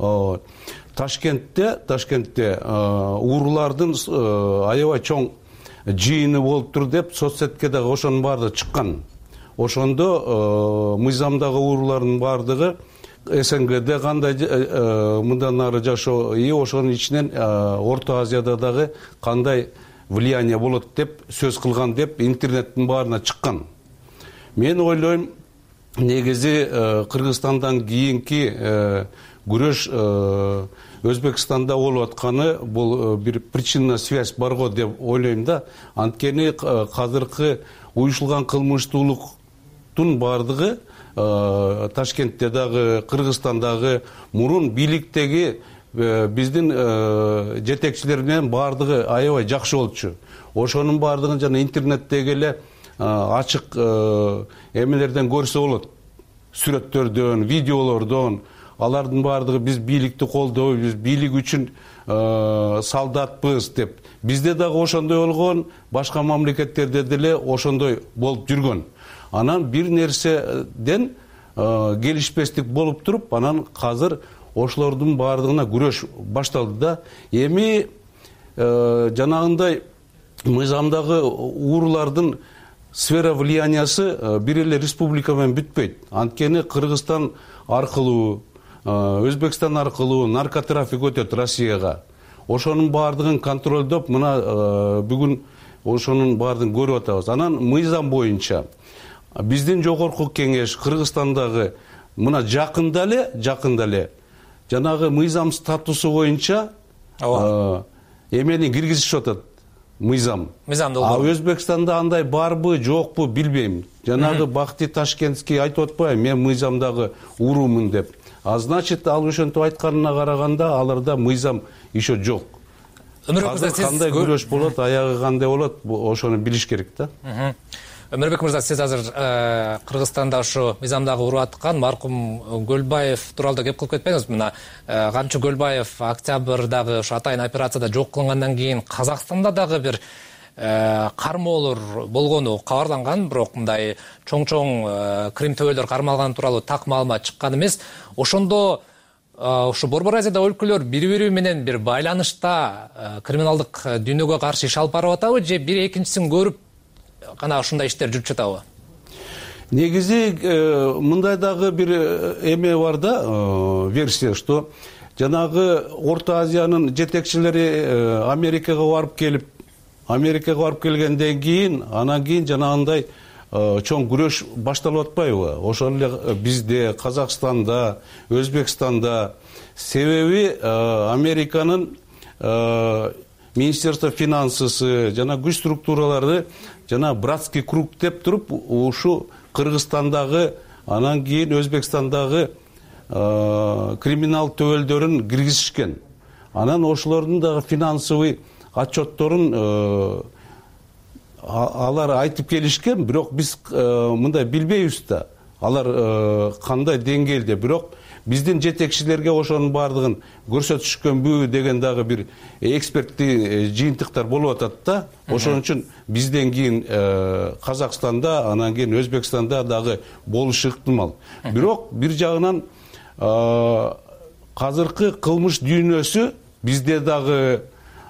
Ташкентте, Ташкентте уурулардын аябай чоң жыйыны болуп тур деп соцсетке дагы ошонун баардыгы чыккан. Ошондо мыйзамдагы уурулардын баардыгы СНГде кандай мындан ары жашоо, и ошонун ичинен Орто Азияда дагы кандай влияние болот деп сөз кылган деп интернеттин баарына чыккан. Мен ойлойм, негизи Кыргызстандан кийинки күрөш Өзбекстанда болуп атканы бул бир причинная связь бар го деп ойлойм да. Анткени казыркы уюшулган кылмыштуулуктун баардыгы Ташкентте дагы, Кыргызстандагы мурун бийликтеги биздин жетекчилер менен баардыгы аябай жакшы болчу. Ошонун баардыгын жана интернеттеги эле ачык эмелерден көрсө болот. Сүрөттөрдөн, видеолордон, алардын баардыгы биз бийликти колдойбуз, бийлик үчүн солдатпыз деп. Бизде дагы ошондой болгон, башка мамлекеттерде деле ошондой болуп жүргөн. Анан бир нерседен келишпестик болуп туруп, анан казыр ошолордун баардыгына күрөш башталды да. Эми жанагындай мыйзамдагы уурулардын сфера влияниясы бир эле республика менен бүтпөйт. Анткени Кыргызстан аркылуу, Өзбекстан аркылуу наркотрафик өтөт Россияга. Ошонун баардыгын контролдоп, мына бүгүн ошонун баардыгын көрүп атабыз. Анан мыйзам боюнча биздин жогорку кеңеш Кыргызстандагы мына жакында эле, жакында эле жанагы мыйзам статусу боюнча эмени киргизишип атат. Мыйзам. А Өзбекстанда андай барбы, жокпу билбейм. Жанагы Бакти Ташкентский айтып атпайбы, мен мыйзамдагы уурумун деп. А значит, ал ошентип айтканына караганда аларда мыйзам еще жок. Кандай күрөш болот, аягы кандай болот, ошону билиш керек да. Өмүрбек мырза, сиз азыр Кыргызстанда ушу мыйзамдагы уруп аткан маркум Көлбаев тууралуу кеп кылып кетпеңиз. Мына Камчы Көлбаев октябрдагы ушу атайын операцияда жок кылынгандан кийин Казакстанда дагы бир кармоолор болгону кабарланган, бирок мындай чоң-чоң крим төбөлдөр кармалганы тууралуу так маалымат чыккан эмес. Ошондо ушу Борбор Азияда өлкөлөр бири-бири менен бир байланышта криминалдык дүйнөгө каршы иш алып барып атабы же бир экинчисин көрүп кана ушундай иштер жүрүп жатабы? Негизи мындай дагы бир эме бар да, версия, что жанагы Орто Азиянын жетекчилери Америкага барып келип, Америкага барып келгенден кийин, анан кийин жанагындай чоң күрөш башталып атпайбы? Ошол эле бизде, Казакстанда, Өзбекстанда. Себеби Американын Министерство финансысы жана күч структуралары жана братский круг деп туруп ушу Кыргызстандагы, анан кийин Өзбекстандагы криминал төбөлдөрүн киргизишкен. Анан ошолордун дагы финансовый отчетторун алар айтып келишкен, бирок биз мындай билбейбиз да. Алар кандай деңгээлде, бирок биздин жетекчилерге ошонун баардыгын көрсөтүшкөнбү деген дагы бир эксперттик жыйынтыктар болуп атат да. Ошон үчүн бизден кийин Казакстанда, анан кийин Өзбекстанда дагы болушу ыктымал. Бирок бир жагынан азыркы кылмыш дүйнөсү бизде дагы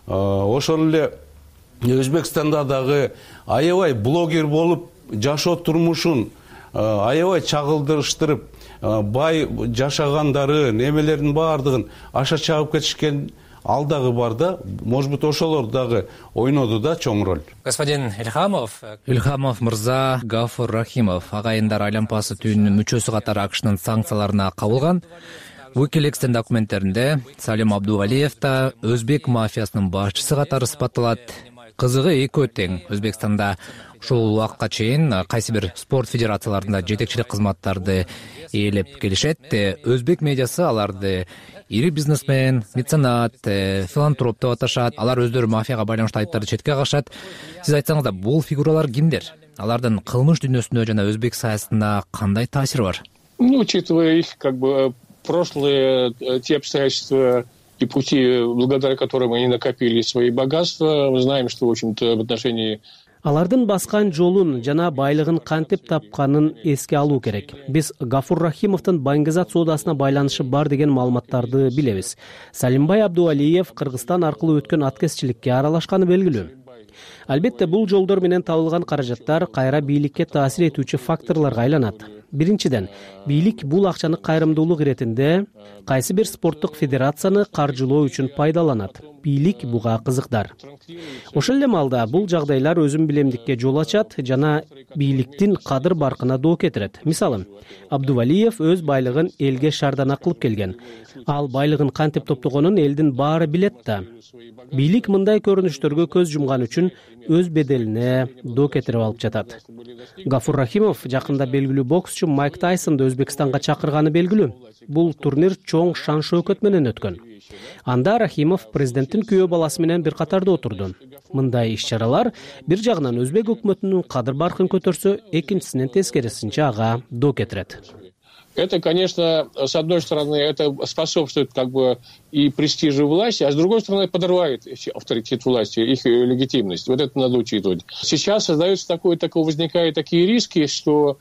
ошол эле Өзбекстанда дагы аябай блогер болуп жашоо турмушун аябай чагылдырыштырып, бай жашагандары, немелердин баардыгын аша чагып кетишкен ал дагы бар да. Может быть, ошолор дагы ойноду да чоң роль. Господин Ильхамов, Ильхамов мырза Гафур Рахимов агайындар айланпасы түйүнүнүн мүчөсү катары АКШнын санкцияларына кабылган. Wikileaks'тин документтеринде Салим Абдувалиев да өзбек мафиясынын башчысы катары сыпатталат. Кызыгы экөө тең. Өзбекстанда ушул убакка чейин кайсы бир спорт федерацияларында жетекчилик кызматтарды ээлеп келишет. Өзбек медиасы аларды ири бизнесмен, меценат, филантроп деп аташат. Алар өздөрү мафияга байланыштуу айыптарды четке кагышат. Сиз айтсаңыз да, бул фигуралар кимдер? Алардын кылмыш дүйнөсүнө жана өзбек саясатына кандай таасири бар? Ну, учитывая их как бы прошлые те обстоятельства и пути, благодаря которым они накопили свои богатства, мы знаем, что, в общем-то, в отношении... Алардын баскан жолун жана байлыгын кантип тапканын эске алуу керек. Биз Гафур Рахимовдун баңгизат соодасына байланышы бар деген маалыматтарды билебиз. Салимбай Абдувалиев Кыргызстан аркылуу өткөн аткезчиликке аралашканы белгилүү. Албетте, бул жолдор менен табылган каражаттар кайра бийликке таасир этүүчү факторлорго айланат. Биринчиден, бийлик бул акчаны кайрымдуулук иретинде кайсы бир спорттук федерацияны каржылоо үчүн пайдаланат. Бийлик буга кызыктар. Ошол эле маалда бул жагдайлар өзүн билемдикке жол ачат жана бийликтин кадыр баркына доо кетирет. Мисалы, Абдувалиев өз байлыгын элге шардана кылып келген. Ал байлыгын кантип топтогонун элдин баары билет да. Бийлик мындай көрүнүштөргө көз жумган үчүн өз беделине доо кетирип алып жатат. Гафур Рахимов жакында белгилүү боксчу Майк Тайсонду Өзбекстанга чакырганы белгилүү. Бул турнир чоң шан шөкөт менен өткөн. Анда Рахимов президенттин күйөө баласы менен бир катарда отурду. Мындай иш-чаралар бир жагынан өзбек өкмөтүнүн кадыр баркын көтөрсө, экинчисинен тескерисинче ага доо кетирет. Это, конечно, с одной стороны, это способствует как бы и престижу власти, а с другой стороны, подорвает авторитет власти, их легитимность. Вот это надо учитывать. Сейчас создается такое, такое возникают такие риски, что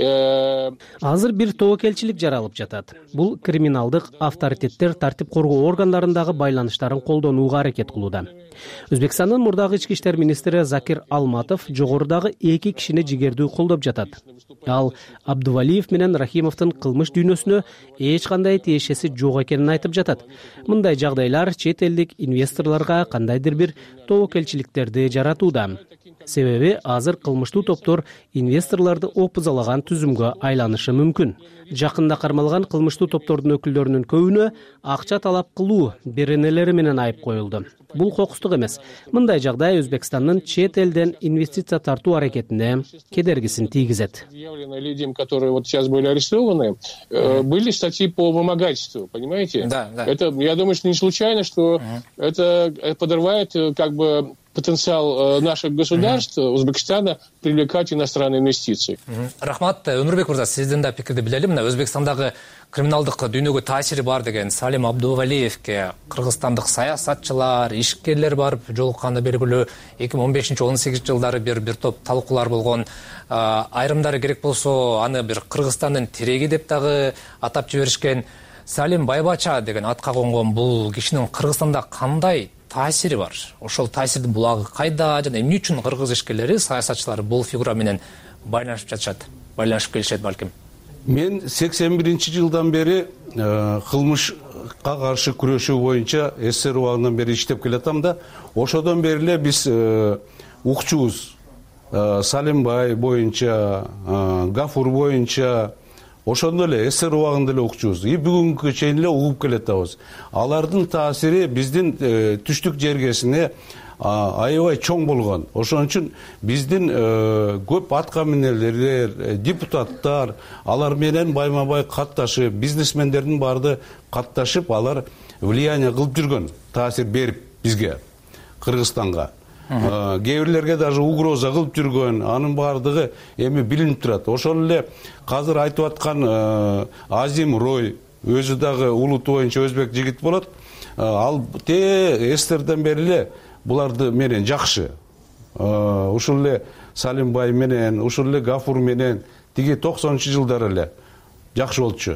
азыр бир тобокелчилик жаралып жатат. Бул криминалдык авторитеттер тартип коргоо органдарындагы байланыштарын колдонууга аракет кылууда. Өзбекстандын мурдагы ички иштер министри Закир Алматов жогорудагы эки кишини жигердүү колдоп жатат. Ал Абдувалиев менен Рахимовдун кылмыш дүйнөсүнө эч кандай тиешеси жок экенин айтып жатат. Мындай жагдайлар чет элдик инвесторлорго кандайдыр бир тобокелчиликтерди жаратууда. Себеби азыр кылмыштуу топтор инвесторлорду опузалаган түзүмгө айланышы мүмкүн. Жакында кармалган кылмыштуу топтордун өкүлдөрүнүн көбүнө акча талап кылуу беренелери менен айып коюлду. Бул кокустук эмес. Мындай жагдай Өзбекстандын чет элден инвестиция тартуу аракетине кедергисин тийгизет. Людям, которые вот сейчас были арестованы, были статьи по вымогательству, понимаете? Да, да. Это, я думаю, что не случайно, что это подрывает как бы потенциал наших государств, Узбекистана, привлекать иностранные инвестиции. Рахмат, Өмүрбек мырза, сиздин да пикирди билели. Мына Өзбекстандагы криминалдык дүйнөгө таасири бар деген Салим Абдувалиевке кыргызстандык саясатчылар, ишкерлер барып жолукканы белгилүү. эки миң он бешинчи он сегизинчи жылдары бир бир топ талкуулар болгон. Айрымдары керек болсо аны бир Кыргызстандын тиреги деп дагы атап жиберишкен. Салим Байбача деген атка конгон бул кишинин Кыргызстанда кандай таасири бар? Ошол таасирдин булагы кайда жана эмне үчүн кыргыз ишкерлери, саясатчылары бул фигура менен байланышып жатышат, байланышып келишет балким? Мен сексен биринчи жылдан бери кылмышка каршы күрөшүү боюнча СССР убагынан бери иштеп келатам да, ошодон бери эле биз укчубуз. Салимбай боюнча, Гафур боюнча, ошондо эле СССР убагында эле укчубуз. И бүгүнкү чейин эле угуп келатабыз. Алардын таасири биздин түштүк жергесине аябай чоң болгон. Ошон үчүн биздин көп аткаминерлер, депутаттар, алар менен байма-бай катташып, бизнесмендердин барды катташып, алар влияние кылып жүргөн, таасир берип бизге, Кыргызстанга. Кээ бирлерге даже угроза кылып жүргөн, анын бардыгы эми билинип турат. Ошол эле азыр айтып аткан Азим Рой өзү дагы улуту боюнча өзбек жигит болот. Ал те эстерден бери эле буларды менен жакшы. Ушул эле Салимбай менен, ушул эле Гафур менен тиги токсонунчу жылдары эле жакшы болчу.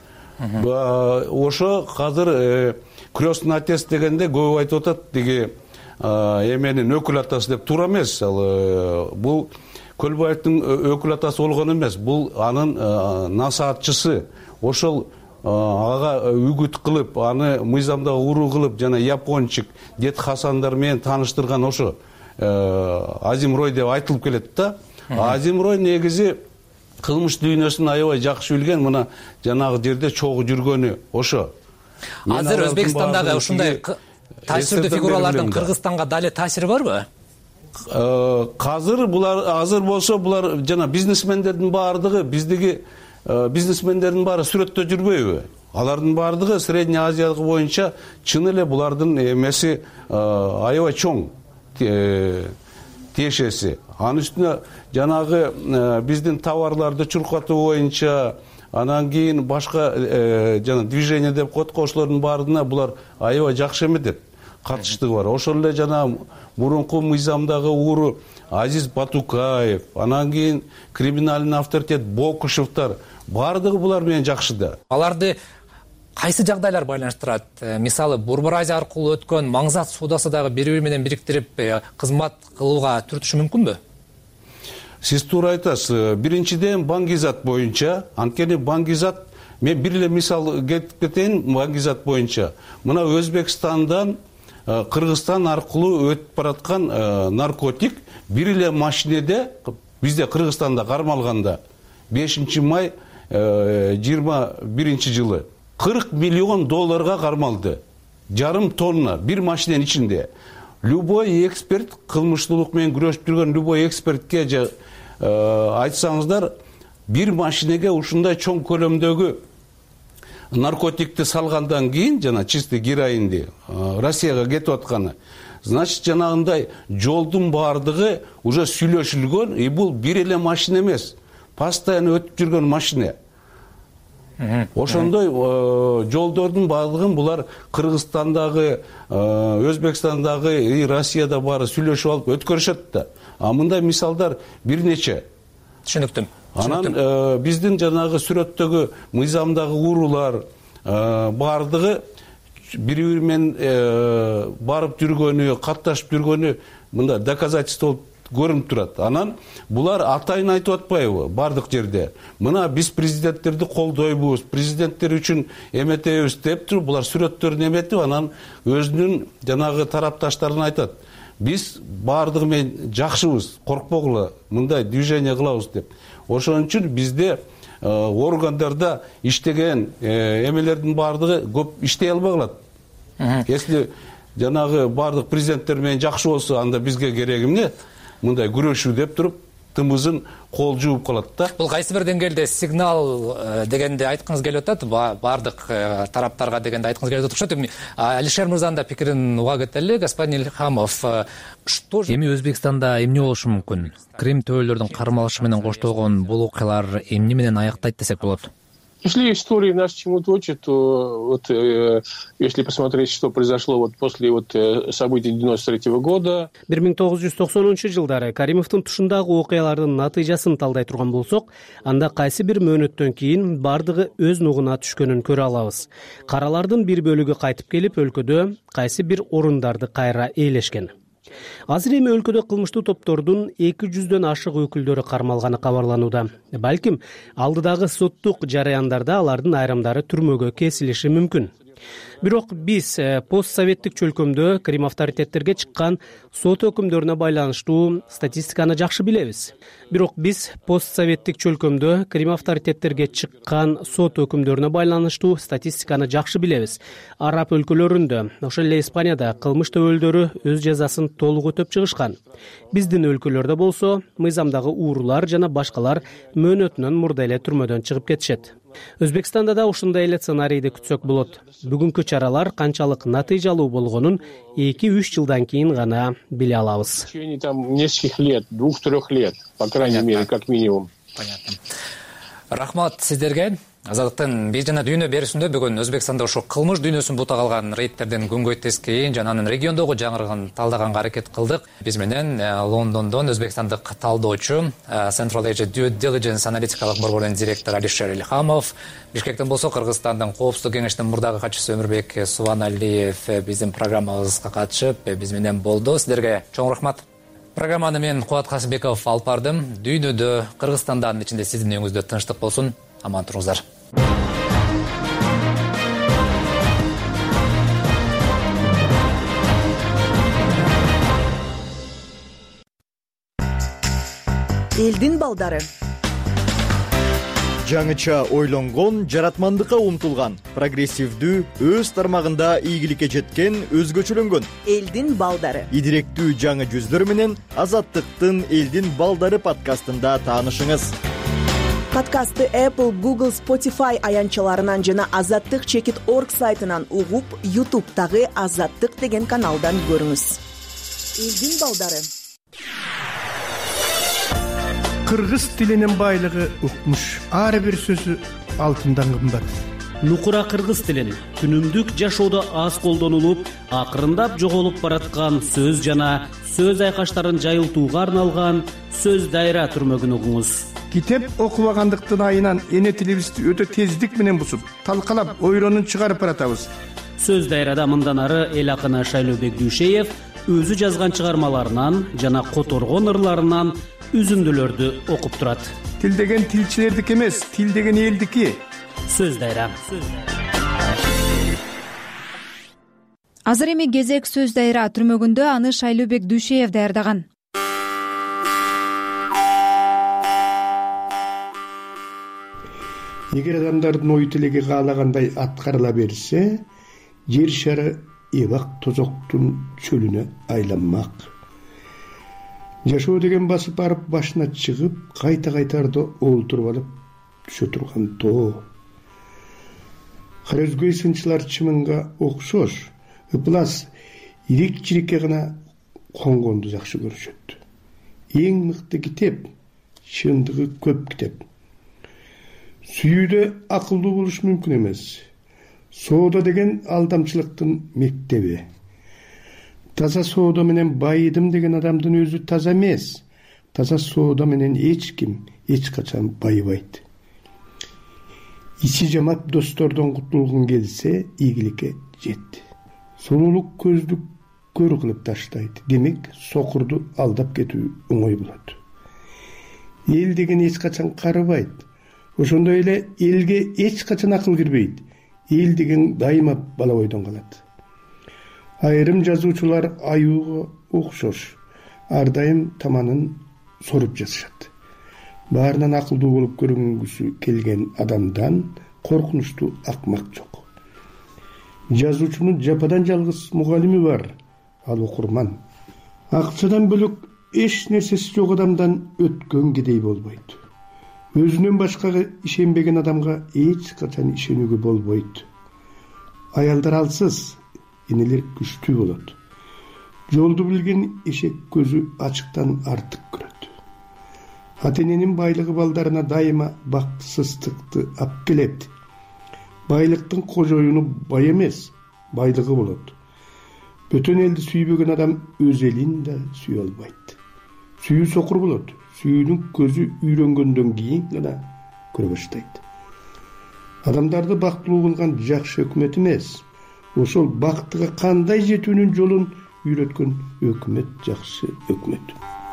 Ошо азыр крестный отец дегенде көп айтып атат, тиги эменин өкүл атасы деп. Туура эмес. Ал бул Көлбаевдин өкүл атасы болгон эмес. Бул анын насаатчысы. Ошол ага үгүт кылып, аны мыйзамдагы уру кылып, жана япончик Дед Хасандар менен тааныштырган ошо Азим Рой деп айтылып келет да. Азим Рой негизи кылмыш дүйнөсүн аябай жакшы билген, мына жанагы жерде чогуу жүргөнү ошо. Азыр Өзбекстандагы ушундай таасирдүү фигуралардын Кыргызстанга дали таасири барбы? Азыр булар азыр болсо булар жана бизнесмендердин баардыгы биздеги бизнесмендердин баары сүрөттө жүрбөйбү? Алардын баардыгы Средний Азиялык боюнча чын эле булардын эмеси аябай чоң тиешеси. Анын үстүнө жанагы биздин товарларды чуркатуу боюнча, анан кийин башка жана движение деп коет, ошолордун баарына булар аябай жакшы эметет, катыштыгы бар. Ошол эле жана мурунку мыйзамдагы уру Азиз Батукаев, анан кийин криминальный авторитет Бокушевтар, баардыгы булар менен жакшы да. Аларды кайсы жагдайлар байланыштырат? Мисалы, Борбор Азия аркылуу өткөн маңзат соодасы дагы бири-бири менен бириктирип кызмат кылууга түртүшү мүмкүнбү? Сиз туура айтасыз. Биринчиден Баңгизат боюнча, анткени Баңгизат, мен бир эле мисал кетип кетейин Баңгизат боюнча. Мына Өзбекстандан Кыргызстан аркылуу өтүп бараткан наркотик бир эле машинеде бизде Кыргызстанда кармалганда бешинчи май жыйырма биринчи жылы кырк миллион долларга кармалды. Жарым тонна бир машиненин ичинде. Любой эксперт, кылмыштуулук менен күрөшүп жүргөн любой экспертке же айтсаңыздар, бир машинеге ушундай чоң көлөмдөгү наркотикти салгандан кийин, жана чистый героинди Россияга кетип атканы, значит, жанагындай жолдун баардыгы уже сүйлөшүлгөн, и бул бир эле машина эмес, постоянно өтүп жүргөн машина. Ошондой жолдордун баардыгын булар Кыргызстандагы, Өзбекстандагы и Россияда баары сүйлөшүп алып өткөрүшөт да. А мындай мисалдар бир нече. Түшүнүктүм. Анан биздин жанагы сүрөттөгү мыйзамдагы урулар баардыгы бири-бири менен барып жүргөнү, катташып жүргөнү мында доказательство болуп көрүнүп турат. Анан булар атайын айтып атпайбы бардык жерде? Мына биз президенттерди колдойбуз, президенттер үчүн эметебиз деп туруп, булар сүрөттөрүн эметип, анан өзүнүн жанагы тарапташтарына айтат. Биз бардыгы менен жакшыбыз, коркпогула, мындай движение кылабыз деп. Ошон үчүн бизде органдарда иштеген эмелердин бардыгы көп иштей албай калат. Если жанагы бардык президенттер менен жакшы болсо, анда бизге кереги эмне? Мындай күрөшүү деп туруп, тымызын кол жууп калат да. Бул кайсы бир деңгээлде сигнал дегенде айткыңыз келип атат, бардык тараптарга дегенде айткыңыз келип атат. Ошо Алишер мырзанын да пикирин уга кетели. Господин Ильхамов, что эми Өзбекстанда эмне болушу мүмкүн? Крим төбөлөрдүн кармалышы менен коштолгон бул окуялар эмне менен аяктайт десек болот? Если история нас чему-то учит, то вот э, если посмотреть, что произошло вот после вот э, событий девяносто третьего года. бир миң тогуз жүз токсонунчу жылдары Каримовдун тушундагы окуялардын натыйжасын талдай турган болсок, анда кайсы бир мөөнөттөн кийин бардыгы өз нугуна түшкөнүн көрө алабыз. Каралардын бир бөлүгү кайтып келип, өлкөдө кайсы бир орундарды кайра ээлешкен. Азыр эми өлкөдө кылмыштуу топтордун эки жүздөн ашык өкүлдөрү кармалганы кабарланууда. Балким алдыдагы соттук жараяндарда алардын айрымдары түрмөгө кесилиши мүмкүн. Бирок биз постсоветтик чөлкөмдө Крим авторитеттерге чыккан сот өкүмдөрүнө байланыштуу статистиканы жакшы билебиз. Бирок биз постсоветтик чөлкөмдө Крим авторитеттерге чыккан сот өкүмдөрүнө байланыштуу статистиканы жакшы билебиз. Араб өлкөлөрүндө, ошол эле Испанияда кылмыш төбөлдөрү өз жазасын толук өтөп чыгышкан. Биздин өлкөлөрдө болсо, мыйзамдагы уурулар жана башкалар мөөнөтүнөн мурда эле түрмөдөн чыгып кетишет. Өзбекстанда да ушундай эле сценарийди күтсөк болот. Бүгүнкү чаралар канчалык натыйжалуу болгонун эки-үч жылдан кийин гана биле алабыз. В течение там нескольких лет, двух-трех лет, по крайней мере, как минимум. Понятно. Рахмат сиздерге. Азаттыктын биз жана дүйнө берүүсүндө бүгүн Өзбекстанда ошо кылмыш дүйнөсүн бута калган рейдтерден күнгөй тескейин жана анын региондогу жаңырыгын талдаганга аракет кылдык. Биз менен Лондондон өзбекстандык талдоочу Central Asia Due Diligence аналитикалык борборунун директору Алишер Ильхамов, Бишкектен болсо Кыргызстандын коопсуздук кеңешинин мурдагы катчысы Өмүрбек Субаналиев биздин программабызга катышып биз менен болду. Силерге чоң рахмат. Программаны мен Кубат Касымбеков алып бардым. Дүйнөдө, Кыргызстандын ичинде сиздин үйүңүздө тынчтык болсун. Аман туруңуздар. Элдин балдары. Жаңыча ойлонгон, жаратмандыкка умтулган, прогрессивдүү, өз тармагында ийгиликке жеткен, өзгөчөлөнгөн элдин балдары. Идиректүү жаңы жүздөр менен Азаттыктын Элдин балдары подкастында таанышыңыз. Подкастты Apple, Google, Spotify аянчаларынан жана азаттык чекит точка орг сайтынан угуп, YouTube'дагы Азаттык деген каналдан көрүңүз. Элдин балдары. Кыргыз тилинин байлыгы укмуш. Ар бир сөзү алтындан кымбат. Нукура кыргыз тилин күнүмдүк жашоодо аз колдонулуп, акырындап жоголуп бараткан сөз жана сөз айкаштарын жайылтууга арналган сөз дайра түрмөгүн угуңуз. Китеп окубагандыктын айынан эне тилибизди өтө тездик менен бусуп, талкалап, ойронун чыгарып баратабыз. Сөз дайрада мындан ары эл акыны Шайлообек Дүйшеев өзү жазган чыгармаларынан жана которгон ырларынан үзүндүлөрдү окуп турат. Тил деген тилчилердики эмес, тил деген элдики. Сөз дайра. Азыр эми кезек сөз дайра түрмөгүндө аны Шайлообек Дүйшеев даярдаган. Эгер адамдардын ой тилеги каалагандай аткарыла берсе, жер шары эбак тозоктун чөлүнө айланмак. Жашоо деген басып барып башына чыгып, кайта-кайтарда олтуруп алып түшө турган тоо. Карөзгөй сынчылар чымынга окшош, ыплас ирик-чирикке гана конгонду жакшы көрүшөт. Эң мыкты китеп, чындыгы көп китеп. Сүйүүдө акылдуу болуш мүмкүн эмес. Соода деген алдамчылыктын мектеби. Таза соода менен байыдым деген адамдын өзү таза эмес. Таза соода менен эч ким эч качан байыбайт. Ичи жамап достордон кутулгун келсе, ийгиликке жет. Сулуулук көздү көр кылып таштайт. Демек, сокурду алдап кетүү оңой болот. Эл деген эч качан карыбайт. Ошондой эле элге эч качан акыл кирбейт. Эл деген дайыма бала бойдон калат. Айрым жазуучулар аюуга окшош, ар дайым таманын соруп жазышат. Баарынан акылдуу болуп көрүнгүсү келген адамдан коркунучтуу акмак жок. Жазуучунун жападан жалгыз мугалими бар, ал окурман. Акчадан бөлөк эч нерсеси жок адамдан өткөн кедей болбойт. Өзүнөн башкага ишенбеген адамга эч качан ишенүүгө болбойт. Аялдар алсыз, энелер күчтүү болот. Жолду билген эшек көзү ачыктан артык көрөт. Ата-эненин байлыгы балдарына дайыма бактысыздыкты алып келет. Байлыктын кожоюну бай эмес, байлыгы болот. Бөтөн элди сүйбөгөн адам өз элин да сүйө албайт. Сүйүү сокур болот. Сүйүүнүн көзү үйрөнгөндөн кийин гана көрө баштайт. Адамдарды бактылуу кылган жакшы өкмөт эмес, ошол бактыга кандай жетүүнүн жолун үйрөткөн өкмөт жакшы өкмөт.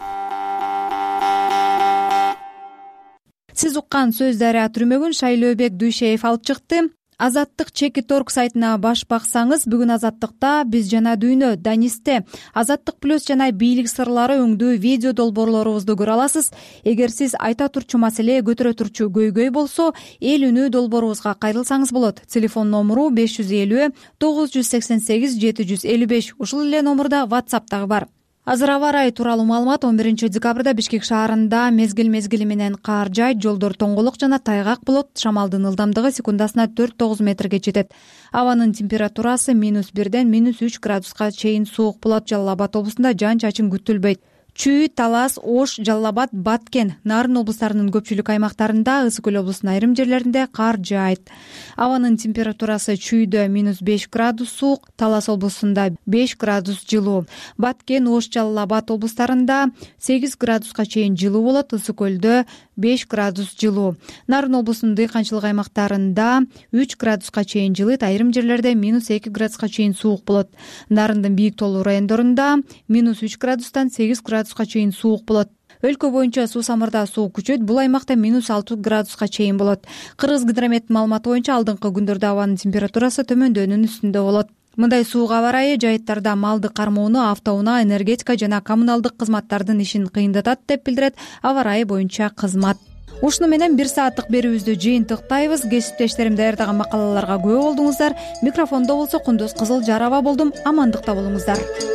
Сиз уккан сөз дайра түрмөгүн Шайлообек Дүйшеев алып чыкты. Азаттык чекит точка орг сайтына баш баксаңыз, бүгүн Азаттыкта биз жана дүйнө Данисте Азаттык плюс жана бийлик сырлары өңдүү видео долбоорлорубузду көрө аласыз. Эгер сиз айта турчу маселе көтөрө турчу көйгөй болсо, эл үнү долбоорубузга кайрылсаңыз болот. Телефон номуру беш жүз элүү тогуз жүз сексен сегиз жети жүз элүү беш. Ушул эле номурда WhatsApp дагы бар. Азыр аба ырайы тууралуу маалымат. он биринчи декабрда Бишкек шаарында мезгил-мезгили менен кар жаайт, жолдор тоңголок жана тайгак болот. Шамалдын ылдамдыгы секундасына төрт тогуз метрге жетет. Абанын температурасы минус бирден минус үч градуска чейин суук болот. Жалал Абад облусунда жаан чачын күтүлбөйт. Чүй, Талас, Ош, Жалал Абад, Баткен, Нарын облустарынын көпчүлүк аймактарында, Ысык көл облусунун айрым жерлеринде кар жаайт. Абанын температурасы Чүйдө минус беш градус суук, Талас облусунда беш градус жылуу. Баткен, Ош, Жалал Абад облустарында сегиз градуска чейин жылуу болот, Ысык көлдө беш градус жылуу. Нарын облусунун дыйканчылык аймактарында үч градуска чейин жылыйт, айрым жерлерде минус эки градуска чейин суук болот. Нарындын бийик тоолуу райондорунда минус үч градустан сегиз градуска чейин суук болот. Өлкө боюнча суу самырда суук күчөйт, бул аймакта минус алты градуска чейин болот. Кыргыз гидрометтин маалыматы боюнча алдыңкы күндөрдө абанын температурасы төмөндөөнүн үстүндө болот. Мындай суук аба ырайы жайыттарда малды кармоону, автоунаа, энергетика жана коммуналдык кызматтардын ишин кыйындатат деп билдирет аба ырайы боюнча кызмат. Ушуну менен бир сааттык берүүбүздү жыйынтыктайбыз. Кесиптештерим даярдаган макалаларга күбө болдуңуздар. Микрофондо болсо Кундуз Кызыл Жар аба болдум. Амандыкта болуңуздар.